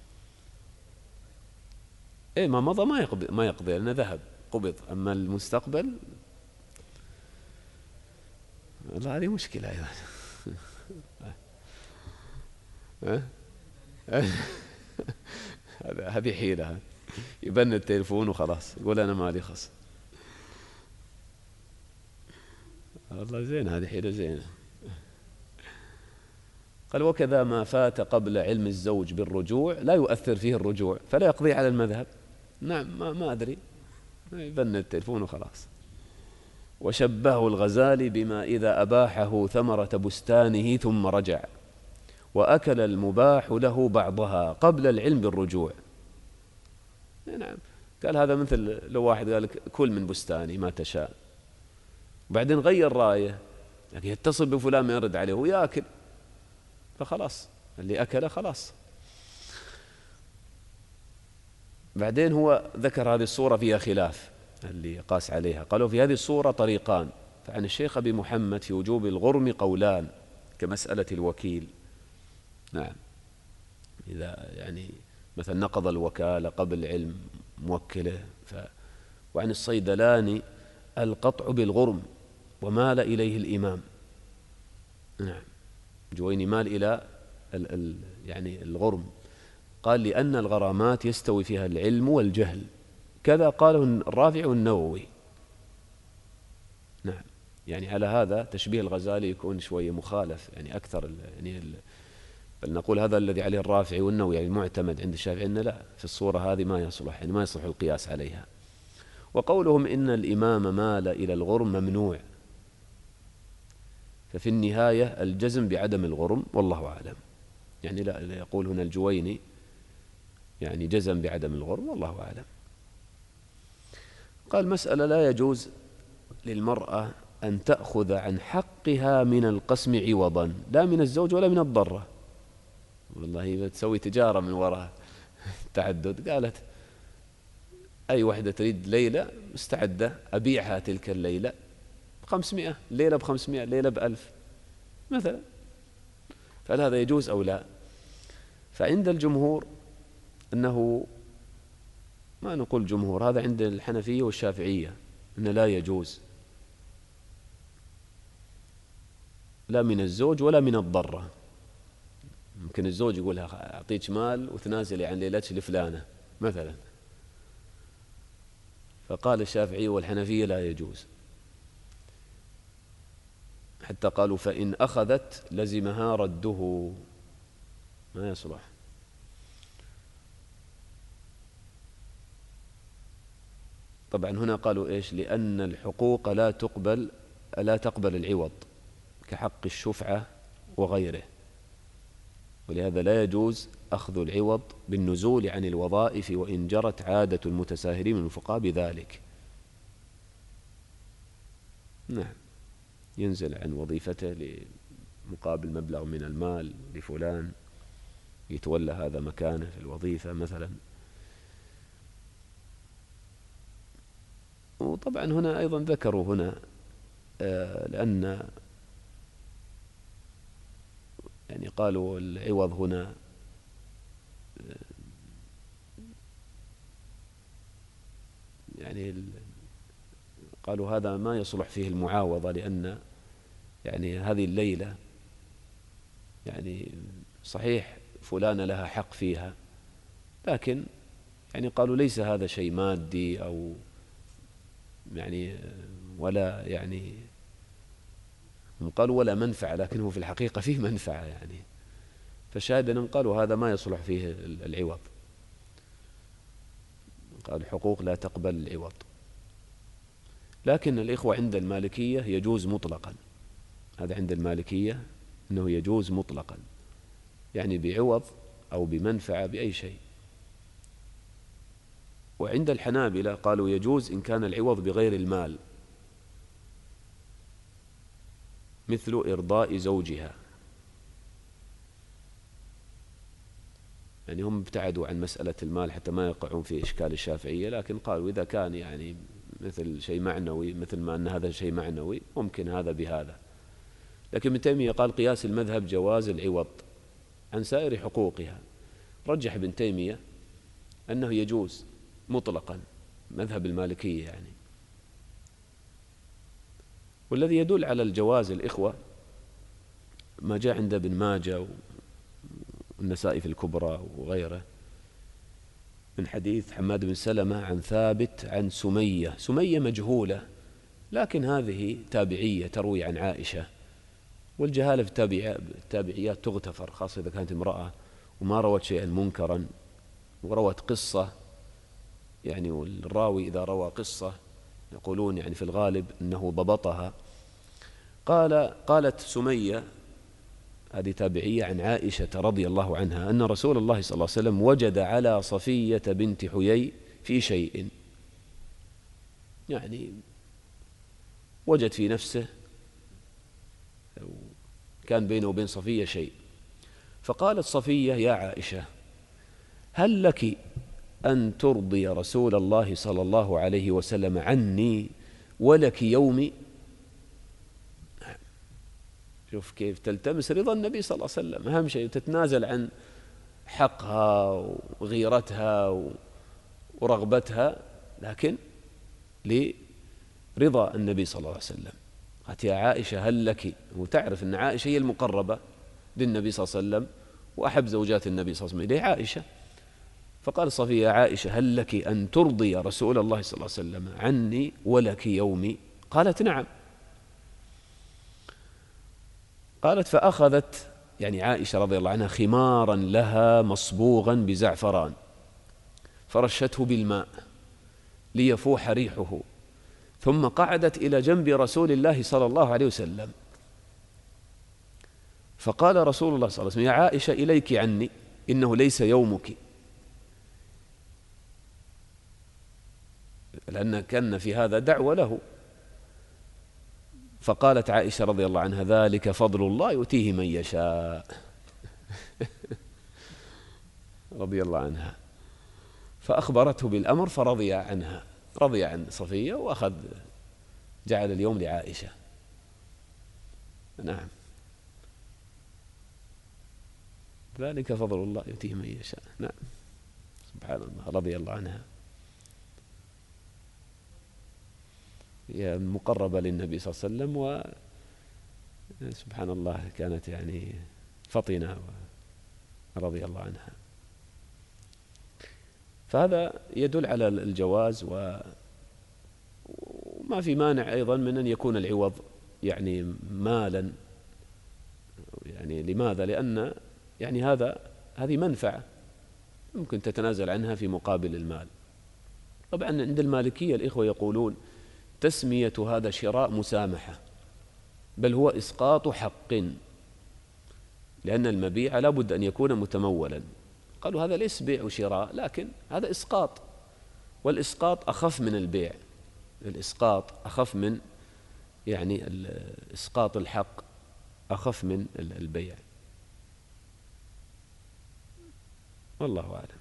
إيه ما مضى ما يقضي، ما يقضي لأنه ذهب قبض. أما المستقبل والله هذه مشكلة أيضا. هذه حيلة، يبنى التليفون وخلاص يقول أنا مالي خص. والله زين، هذه حيلة زينة. قال وكذا ما فات قبل علم الزوج بالرجوع لا يؤثر فيه الرجوع، فلا يقضي على المذهب. نعم، ما, ما أدري، يبنى التليفون وخلاص. وشبهه الغزالي بما إذا أباحه ثمرة بستانه ثم رجع وأكل المباح له بعضها قبل العلم بالرجوع. نعم، قال هذا مثل لو واحد قال لك كل من بستاني ما تشاء، وبعدين غير رأيه، لكن يتصل بفلان ما يرد عليه ويأكل، فخلاص اللي أكله خلاص. بعدين هو ذكر هذه الصورة فيها خلاف اللي قاس عليها. قالوا في هذه الصورة طريقان، فعن الشيخ أبي محمد في وجوب الغرم قولان كمسألة الوكيل. نعم، إذا يعني مثلا نقض الوكالة قبل علم موكله. ف... وعن الصيدلاني القطع بالغرم ومال إليه الإمام. نعم، جويني مال إلى ال... ال... يعني الغرم. قال لأن الغرامات يستوي فيها العلم والجهل، كذا قاله الرافع والنووي. نعم، يعني على هذا تشبيه الغزالي يكون شوية مخالف، يعني أكثر يعني ال... بل نقول هذا الذي عليه الرافع والنووي يعني المعتمد عند الشافعي أن لا، في الصورة هذه ما يصلح، يعني ما يصلح القياس عليها. وقولهم إن الإمام مال إلى الغرم ممنوع، ففي النهاية الجزم بعدم الغرم والله أعلم. يعني لا يقول هنا الجويني يعني جزم بعدم الغرم والله أعلم. قال مسألة لا يجوز للمرأة أن تأخذ عن حقها من القسم عوضا، لا من الزوج ولا من الضرة. والله بتسوي تجارة من وراء تعدد. قالت أي وحدة تريد ليلة مستعدة أبيعها تلك الليلة بخمسمائة، ليلة بخمسمائة، ليلة بألف مثلا. فهل هذا يجوز أو لا؟ فعند الجمهور أنه، ما نقول جمهور، هذا عند الحنفية والشافعية، أنه لا يجوز لا من الزوج ولا من الضرة. ممكن الزوج يقولها أعطيك مال وتنازلي عن ليلتك لفلانة مثلا، فقال الشافعي والحنفية لا يجوز، حتى قالوا فإن أخذت لزمها رده، ما يصلح. طبعا هنا قالوا إيش؟ لأن الحقوق لا تقبل لا تقبل العوض كحق الشفعة وغيره. ولهذا لا يجوز أخذ العوض بالنزول عن الوظائف وإن جرت عادة المتساهلين من الفقهاء بذلك. نعم، ينزل عن وظيفته لمقابل مبلغ من المال لفلان يتولى هذا مكانه في الوظيفة مثلا. وطبعا هنا أيضا ذكروا هنا آه لأن يعني قالوا العوض هنا يعني قالوا هذا ما يصلح فيه المعاوضة، لأن يعني هذه الليلة يعني صحيح فلانة لها حق فيها، لكن يعني قالوا ليس هذا شيء مادي أو يعني ولا يعني هم قالوا ولا منفعة، لكن هو في الحقيقة فيه منفعة يعني. فالشاهد أنهم قالوا هذا ما يصلح فيه العوض، قال الحقوق لا تقبل العوض. لكن الإخوة عند المالكية يجوز مطلقا، هذا عند المالكية أنه يجوز مطلقا، يعني بعوض أو بمنفعة بأي شيء. وعند الحنابلة قالوا يجوز إن كان العوض بغير المال، مثل إرضاء زوجها، يعني هم ابتعدوا عن مسألة المال حتى ما يقعون في إشكال الشافعية، لكن قالوا إذا كان يعني مثل شيء معنوي، مثل ما أن هذا شيء معنوي ممكن هذا بهذا. لكن ابن تيمية قال قياس المذهب جواز العوض عن سائر حقوقها. رجح ابن تيمية أنه يجوز مطلقا، مذهب المالكية يعني. والذي يدل على الجواز الإخوة ما جاء عند ابن ماجه والنسائي في الكبرى وغيره من حديث حماد بن سلمة عن ثابت عن سمية. سمية مجهولة، لكن هذه تابعية تروي عن عائشة، والجهالة في التابعيات تغتفر، خاصة إذا كانت امرأة وما روت شيئا منكرا وروت قصة، يعني والراوي إذا روى قصة يقولون يعني في الغالب أنه ضبطها. قال قالت سمية هذه تابعية عن عائشة رضي الله عنها أن رسول الله صلى الله عليه وسلم وجد على صفية بنت حيي في شيء، يعني وجد في نفسه كان بينه وبين صفية شيء. فقالت صفية يا عائشة هل لك أن ترضي رسول الله صلى الله عليه وسلم عني ولك يومي؟ شوف كيف تلتمس رضا النبي صلى الله عليه وسلم، أهم شيء تتنازل عن حقها وغيرتها ورغبتها، لكن لرضا النبي صلى الله عليه وسلم. قالت يا عائشة هل لك، وتعرف أن عائشة هي المقربة للنبي صلى الله عليه وسلم وأحب زوجات النبي صلى الله عليه وسلم إليه عائشة. فقال صفية يا عائشة هل لك أن ترضي رسول الله صلى الله عليه وسلم عني ولك يومي؟ قالت نعم. قالت فأخذت يعني عائشة رضي الله عنها خمارا لها مصبوغا بزعفران فرشته بالماء ليفوح ريحه، ثم قعدت إلى جنب رسول الله صلى الله عليه وسلم. فقال رسول الله صلى الله عليه وسلم يا عائشة إليك عني إنه ليس يومك، لأن كان في هذا دعوة له. فقالت عائشة رضي الله عنها ذلك فضل الله يؤتيه من يشاء رضي الله عنها. فأخبرته بالأمر فرضي عنها، رضي عن صفية وأخذ جعل اليوم لعائشة. نعم، ذلك فضل الله يؤتيه من يشاء. نعم، سبحان الله، رضي الله عنها، هي مقربة للنبي صلى الله عليه وسلم، وسبحان الله كانت يعني فطنة رضي الله عنها. فهذا يدل على الجواز، وما في مانع أيضا من أن يكون العوض يعني مالا. يعني لماذا؟ لأن يعني هذا هذه منفعة ممكن تتنازل عنها في مقابل المال. طبعا عند المالكية الإخوة يقولون تسمية هذا شراء مسامحة، بل هو إسقاط حق، لأن المبيع لا بد أن يكون متمولا. قالوا هذا ليس بيع وشراء، لكن هذا إسقاط، والإسقاط أخف من البيع. الإسقاط أخف من يعني إسقاط الحق أخف من البيع. والله أعلم.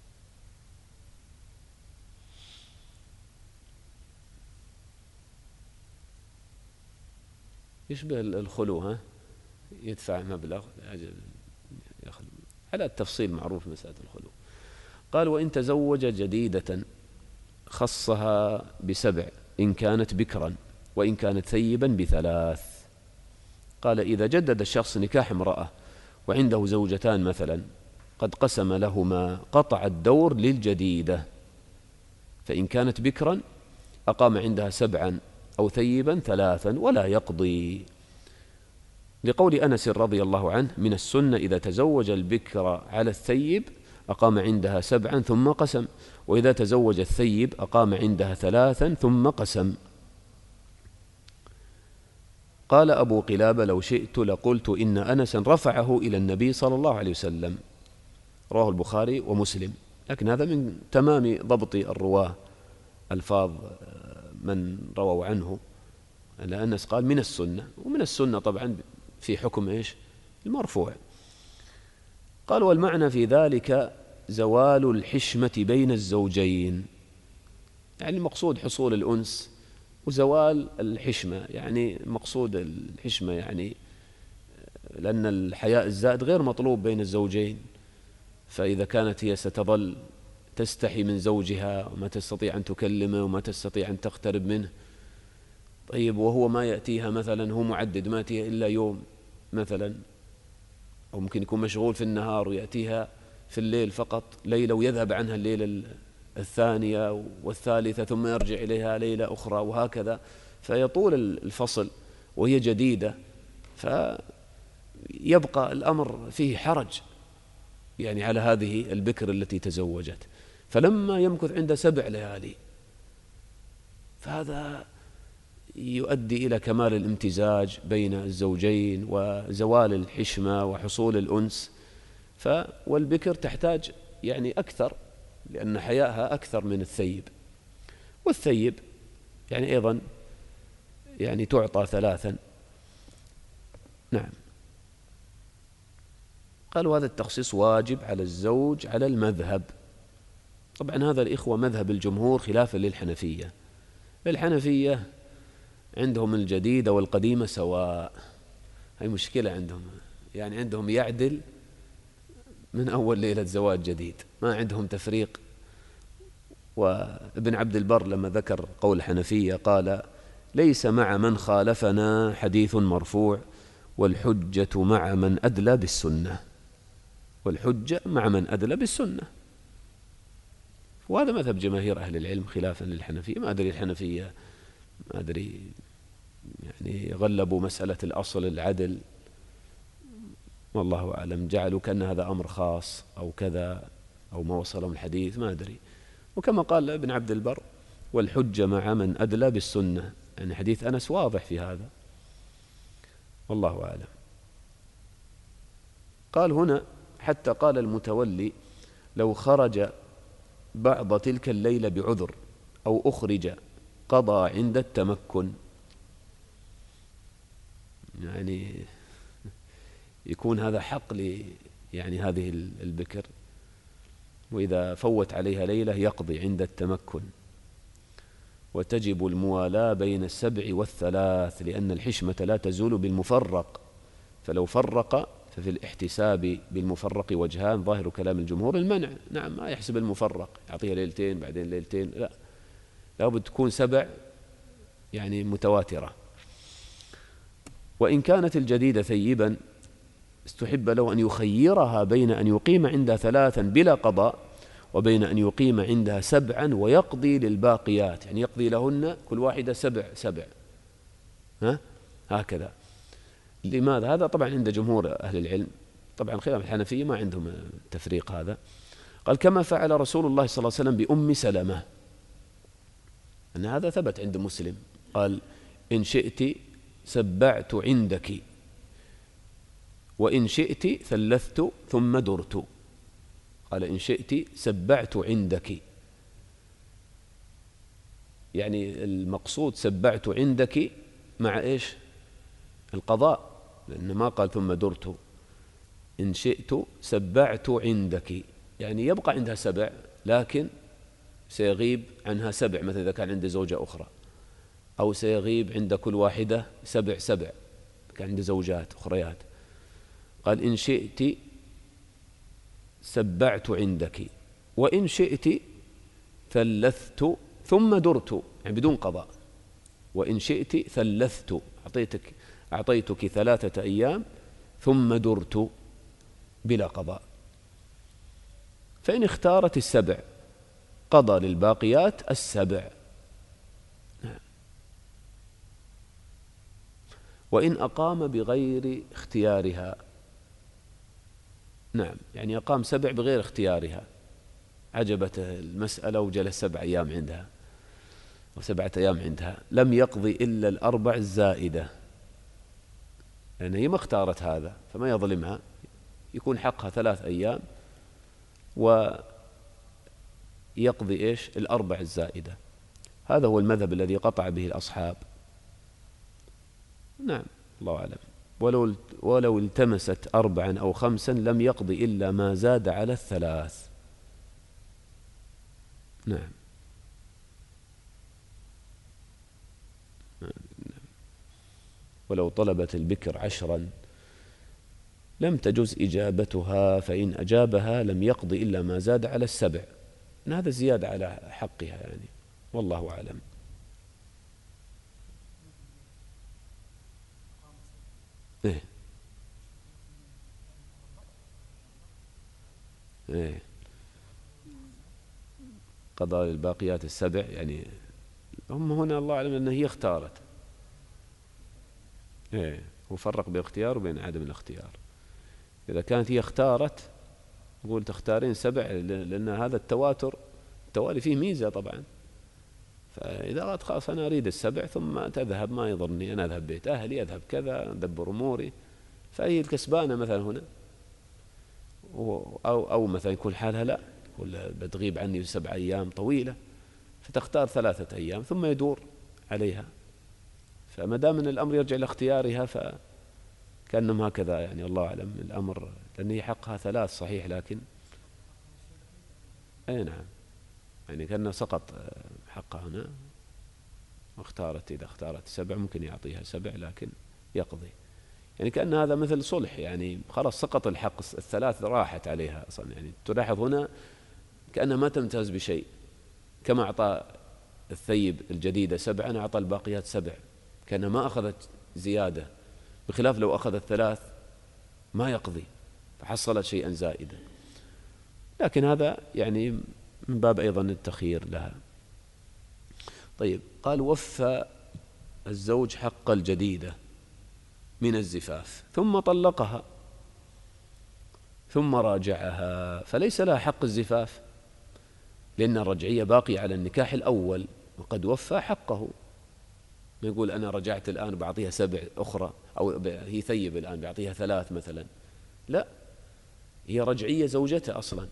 يشبه الخلو، ها يدفع مبلغ يأخذ على التفصيل معروف مسألة الخلو. قال وإن تزوج جديدة خصها بسبع إن كانت بكرا، وإن كانت ثيبا بثلاث. قال إذا جدد الشخص نكاح امرأة وعنده زوجتان مثلا قد قسم لهما قطع الدور للجديدة، فإن كانت بكرا أقام عندها سبعا أو ثيبا ثلاثا ولا يقضي، لقول أنس رضي الله عنه من السنة إذا تزوج البكر على الثيب أقام عندها سبعا ثم قسم، وإذا تزوج الثيب أقام عندها ثلاثا ثم قسم. قال أبو قلابة لو شئت لقلت إن أنسا رفعه إلى النبي صلى الله عليه وسلم، رواه البخاري ومسلم، لكن هذا من تمام ضبط الرواة ألفاظ من رووا عنه، لأن أنس قال من السنة، ومن السنة طبعا في حكم إيش المرفوع. قال والمعنى في ذلك زوال الحشمة بين الزوجين، يعني المقصود حصول الأنس وزوال الحشمة، يعني مقصود الحشمة يعني لأن الحياء الزائد غير مطلوب بين الزوجين، فإذا كانت هي ستظل تستحي من زوجها وما تستطيع أن تكلمه وما تستطيع أن تقترب منه، طيب وهو ما يأتيها مثلا، هو معدد ما يأتيها إلا يوم مثلا، أو ممكن يكون مشغول في النهار ويأتيها في الليل فقط ليلة ويذهب عنها الليلة الثانية والثالثة ثم يرجع إليها ليلة أخرى وهكذا، فيطول الفصل وهي جديدة، فيبقى الأمر فيه حرج يعني على هذه البكر التي تزوجت. فلما يمكث عند سبع ليالي فهذا يؤدي إلى كمال الامتزاج بين الزوجين وزوال الحشمة وحصول الأنس. ف والبكر تحتاج يعني أكثر لأن حياءها أكثر من الثيب، والثيب يعني أيضا يعني تعطى ثلاثا. نعم. قالوا هذا التخصيص واجب على الزوج على المذهب. طبعا هذا الإخوة مذهب الجمهور خلافا للحنفية. الحنفية عندهم الجديدة والقديمة سواء، هاي مشكلة عندهم، يعني عندهم يعدل من أول ليلة زواج جديد، ما عندهم تفريق. وابن عبد البر لما ذكر قول الحنفية قال ليس مع من خالفنا حديث مرفوع والحجة مع من أدلى بالسنة، والحجة مع من أدلى بالسنة. وهذا مذهب جماهير أهل العلم خلافا للحنفية. ما أدري الحنفية ما أدري يعني غلبوا مسألة الأصل العدل، والله أعلم، جعلوا كأن هذا أمر خاص أو كذا أو ما وصلهم الحديث، ما أدري. وكما قال ابن عبد البر والحجة مع من أدلى بالسنة، يعني حديث أنس واضح في هذا، والله أعلم. قال هنا حتى قال المتولي لو خرج بعض تلك الليلة بعذر أو أخرج قضى عند التمكن، يعني يكون هذا حق ل يعني هذه البكر، وإذا فوت عليها ليلة يقضي عند التمكن. وتجب الموالاة بين السبع والثلاث لأن الحشمة لا تزول بالمفرق، فلو فرق ففي الاحتساب بالمفرق وجهان، ظاهر كلام الجمهور المنع. نعم، ما يحسب المفرق يعطيها ليلتين بعدين ليلتين، لا، لابد تكون سبع يعني متواترة. وإن كانت الجديدة ثيبا استحب له أن يخيرها بين أن يقيم عندها ثلاثا بلا قضاء وبين أن يقيم عندها سبعا ويقضي للباقيات، يعني يقضي لهن كل واحدة سبع سبع ها هكذا. لماذا؟ هذا طبعا عند جمهور أهل العلم، طبعا خلاف الحنفية ما عندهم تفريق هذا. قال كما فعل رسول الله صلى الله عليه وسلم بأم سلمة، أن هذا ثبت عند مسلم، قال إن شئت سبعت عندك وإن شئت ثلثت ثم درت. قال إن شئت سبعت عندك، يعني المقصود سبعت عندك مع إيش؟ القضاء، لأنه ما قال ثم درت. إن شئت سبعت عندك، يعني يبقى عندها سبع لكن سيغيب عنها سبع، مثلا إذا كان عند زوجة أخرى، أو سيغيب عند كل واحدة سبع سبع كان عند زوجات أخريات. قال إن شئت سبعت عندك وإن شئت ثلثت ثم درت، يعني بدون قضاء. وإن شئت ثلثت، أعطيتك أعطيتك ثلاثة أيام ثم درت بلا قضاء. فإن اختارت السبع قضى للباقيات السبع. وإن أقام بغير اختيارها، نعم يعني أقام سبع بغير اختيارها، عجبته المسألة وجلس سبع أيام عندها أو سبعة أيام عندها، لم يقضي إلا الأربع الزائدة، لأن هي ما اختارت هذا فما يظلمها، يكون حقها ثلاث أيام ويقضي إيش؟ الأربع الزائدة. هذا هو المذهب الذي قطع به الأصحاب. نعم الله أعلم. ولو ولو التمست أربعا أو خمسا لم يقضي إلا ما زاد على الثلاث. نعم. ولو طلبت البكر عشرا لم تجز إجابتها، فإن أجابها لم يقضي إلا ما زاد على السبع. هذا زيادة على حقها يعني، والله أعلم. إيه إيه قضاء الباقيات السبع، يعني هم هنا الله أعلم أنها هي اختارت. إيه وفرق بين الاختيار وبين عدم الاختيار. إذا كانت هي اختارت نقول تختارين سبع، لأن هذا التواتر التوالي فيه ميزة طبعا. فإذا قالت خلاص أنا أريد السبع ثم تذهب ما يضرني، أنا أذهب بيت أهلي، أذهب كذا، أدبر أموري، فهي الكسبانة مثلا هنا. أو, أو مثلا يكون حالها لا، ولا بتغيب عني سبع أيام طويلة، فتختار ثلاثة أيام ثم يدور عليها. فما دام أن الأمر يرجع لاختيارها فكأنهم هكذا يعني، الله أعلم الأمر، لأن هي حقها ثلاث صحيح، لكن أي نعم يعني كأنه سقط حقها هنا واختارت. إذا اختارت سبع ممكن يعطيها سبع لكن يقضي، يعني كأن هذا مثل صلح، يعني خلاص سقط الحق، الثلاث راحت عليها أصلا. يعني تلاحظ هنا كأنها ما تمتاز بشيء، كما أعطى الثيب الجديدة سبعا أعطى الباقيات سبع، كأنها ما أخذت زيادة، بخلاف لو أخذت ثلاث ما يقضي فحصلت شيئا زائدا. لكن هذا يعني من باب أيضا التخيير لها. طيب قال وفى الزوج حق الجديدة من الزفاف ثم طلقها ثم راجعها، فليس لها حق الزفاف، لأن الرجعية باقي على النكاح الأول وقد وفى حقه. ما يقول أنا رجعت الآن بعطيها سبع أخرى، أو هي ثيب الآن بعطيها ثلاث مثلا، لا، هي رجعية زوجته أصلا.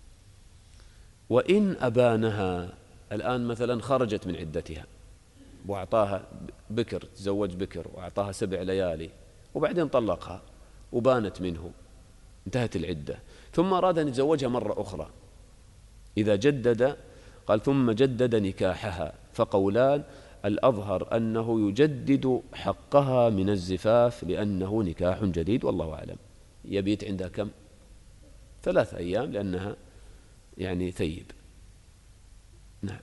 وإن أبانها الآن مثلا خرجت من عدتها وأعطاها بكر، تزوج بكر وأعطاها سبع ليالي وبعدين طلقها وبانت منه، انتهت العدة، ثم أراد أن يتزوجها مرة أخرى، إذا جدد قال ثم جدد نكاحها، فقولان الأظهر أنه يجدد حقها من الزفاف لأنه نكاح جديد، والله أعلم. يبيت عندها كم؟ ثلاث أيام لأنها يعني ثيب. نعم.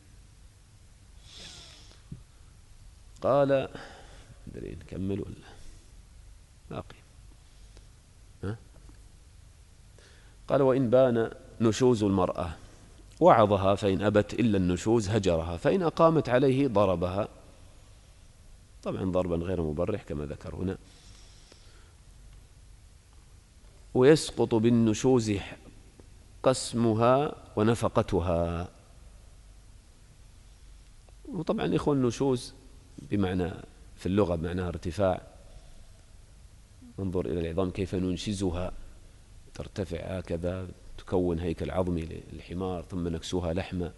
قال ندري نكمل ولا باقي؟ ها؟ قال وإن بان نشوز المرأة وعظها، فإن أبت إلا النشوز هجرها، فإن أقامت عليه ضربها، طبعا ضربا غير مبرح كما ذكر هنا. ويسقط بالنشوز قسمها ونفقتها. وطبعا إخوة النشوز بمعنى في اللغة بمعنى ارتفاع، انظر إلى العظام كيف ننشزها، ترتفع هكذا تكون هيكل عظمي للحمار ثم نكسوها لحمة.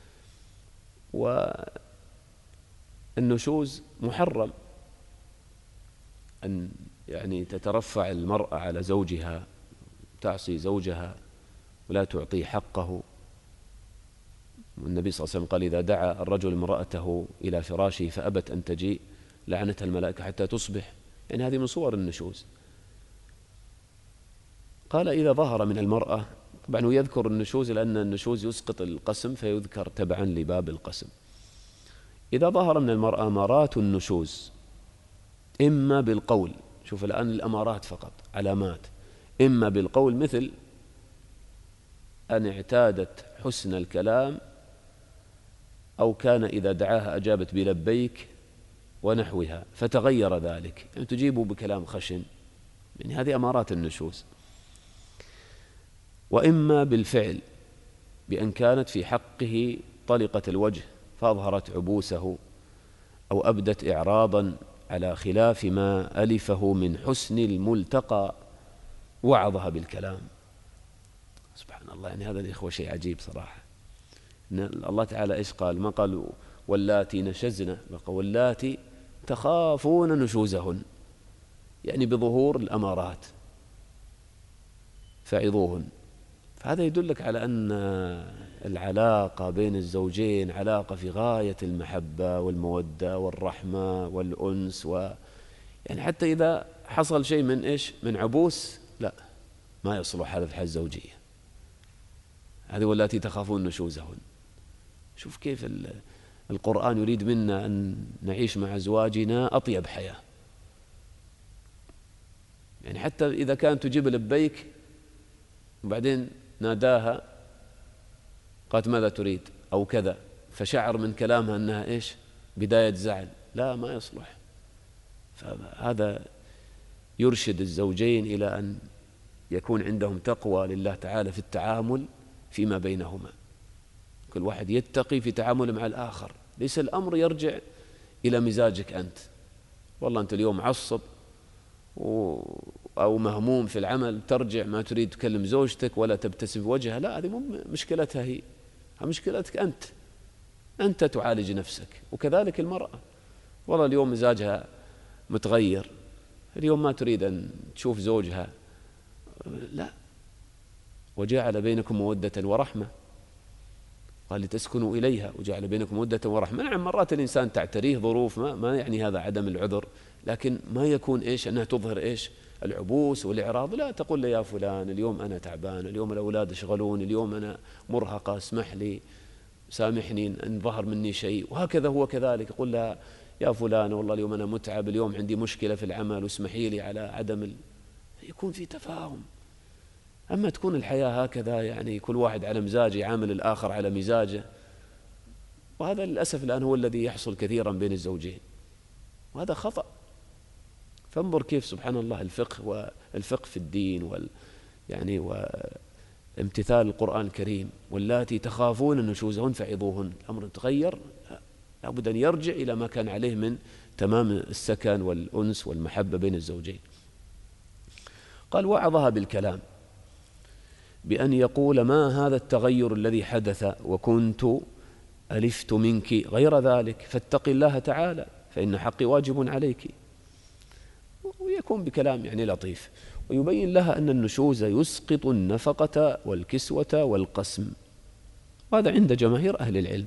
والنشوز محرم، أن يعني تترفع المرأة على زوجها، تعصي زوجها ولا تعطيه حقه. والنبي صلى الله عليه وسلم قال: إذا دعا الرجل امرأته إلى فراشه فأبت أن تجيء لعنتها الملائكة حتى تصبح. يعني هذه من صور النشوز. قال: إذا ظهر من المرأة، طبعا هو يذكر النشوز لأن النشوز يسقط القسم فيذكر تبعا لباب القسم. إذا ظهر من المرأة أمارات النشوز، إما بالقول، شوف الآن الأمارات فقط علامات، إما بالقول مثل أن اعتادت حسن الكلام، أو كان إذا دعاها أجابت بلبيك ونحوها فتغير ذلك، يعني تجيبه بكلام خشن، يعني هذه أمارات النشوز. وإما بالفعل، بأن كانت في حقه طلقة الوجه فأظهرت عبوسه، أو أبدت إعراضا على خلاف ما ألفه من حسن الملتقى وعظها بالكلام. سبحان الله، يعني هذا الإخوة شيء عجيب صراحة. إن الله تعالى إيش قال؟ ما قال واللاتي نشزن، قال واللاتي تخافون نشوزهن، يعني بظهور الأمارات فعظوهن. فهذا يدلك على أن العلاقة بين الزوجين علاقة في غاية المحبة والمودة والرحمة والأنس، و يعني حتى إذا حصل شيء من إيش؟ من عبوس، لا، ما يصلح هذا في الحياة الزوجية. هذه واللاتي تخافون نشوزهن. شوف كيف القرآن يريد منا أن نعيش مع أزواجنا أطيب حياة. يعني حتى إذا كانت تجيب لبيك وبعدين ناداها قالت ماذا تريد أو كذا، فشعر من كلامها أنها إيش؟ بداية زعل، لا، ما يصلح. فهذا يرشد الزوجين إلى أن يكون عندهم تقوى لله تعالى في التعامل فيما بينهما، كل واحد يتقي في تعامله مع الآخر. ليس الأمر يرجع إلى مزاجك أنت، والله أنت اليوم عصب أو مهموم في العمل، ترجع ما تريد تكلم زوجتك ولا تبتسم في وجهها، لا، هذه مو مشكلتها هي، مشكلتك أنت، أنت تعالج نفسك. وكذلك المرأة، والله اليوم مزاجها متغير، اليوم ما تريد أن تشوف زوجها، لا، وجعل بينكم مودة ورحمة، قال لتسكنوا إليها وجعل بينكم مودة ورحمة. نعم، مرات الإنسان تعتريه ظروف، ما, ما يعني هذا عدم العذر، لكن ما يكون إيش؟ أنها تظهر إيش؟ العبوس والإعراض. لا، تقول لي يا فلان اليوم أنا تعبان، اليوم الأولاد يشغلون، اليوم أنا مرهقة، اسمح لي، سامحني إن ظهر مني شيء. وهكذا هو كذلك يقول لها يا فلان والله اليوم أنا متعب، اليوم عندي مشكلة في العمل واسمحي لي على عدم ال... يكون في تفاهم. أما تكون الحياة هكذا، يعني كل واحد على مزاجه يعامل الآخر على مزاجه، وهذا للأسف الآن هو الذي يحصل كثيرا بين الزوجين، وهذا خطأ. فانظر كيف سبحان الله الفقه والفقه في الدين وال يعني وامتثال القرآن الكريم، واللاتي تخافون نشوزهن فعظوهن. الأمر تغير، لابد أن يرجع إلى ما كان عليه من تمام السكن والأنس والمحبة بين الزوجين. قال وعظها بالكلام، بأن يقول ما هذا التغير الذي حدث وكنت ألفت منك غير ذلك، فاتق الله تعالى فإن حقي واجب عليك. ويكون بكلام يعني لطيف، ويبين لها أن النشوز يسقط النفقة والكسوة والقسم، وهذا عند جماهير أهل العلم.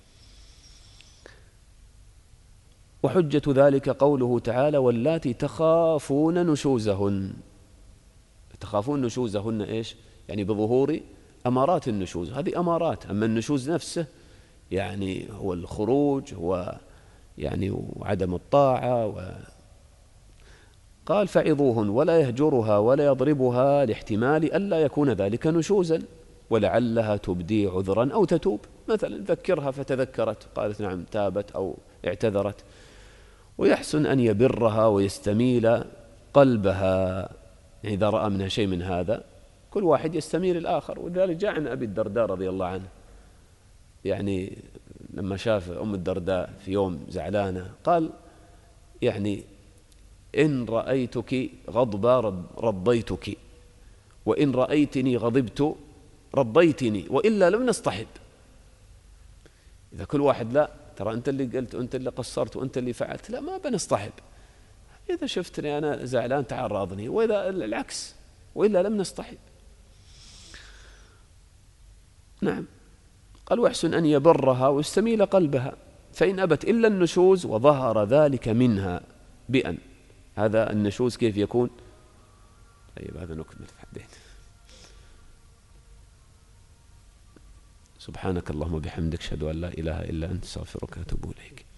وحجة ذلك قوله تعالى واللاتي تخافون نشوزهن. تخافون نشوزهن إيش؟ يعني بظهور أمارات النشوز، هذه أمارات. أما النشوز نفسه يعني هو الخروج، هو يعني عدم الطاعة. و قال فعظوهن ولا يهجرها ولا يضربها لاحتمال ألا يكون ذلك نشوزا، ولعلها تبدي عذرا أو تتوب. مثلا ذكرها فتذكرت قالت نعم تابت أو اعتذرت. ويحسن أن يبرها ويستميل قلبها، إذا رأى منها شيء من هذا كل واحد يستميل الآخر. ولذلك جاء عن أبي الدرداء رضي الله عنه، يعني لما شاف أم الدرداء في يوم زعلانة قال يعني إن رأيتك غضبا رضيتك، وإن رأيتني غضبت رضيتني، وإلا لم نصطحب. إذا كل واحد لا ترى أنت اللي قلت وأنت اللي قصرت وأنت اللي فعلت، لا ما بنصطحب. إذا شفتني أنا زعلان تعال راضني، وإذا العكس وإلا لم نصطحب. نعم. قال واحسن أن يبرها واستميل قلبها، فإن أبت إلا النشوز وظهر ذلك منها بأن. هذا النشوز كيف يكون؟ طيب هذا نكمل بعدين. سبحانك اللهم وبحمدك، أشهد أن لا إله إلا أنت، أستغفرك وأتوب إليك.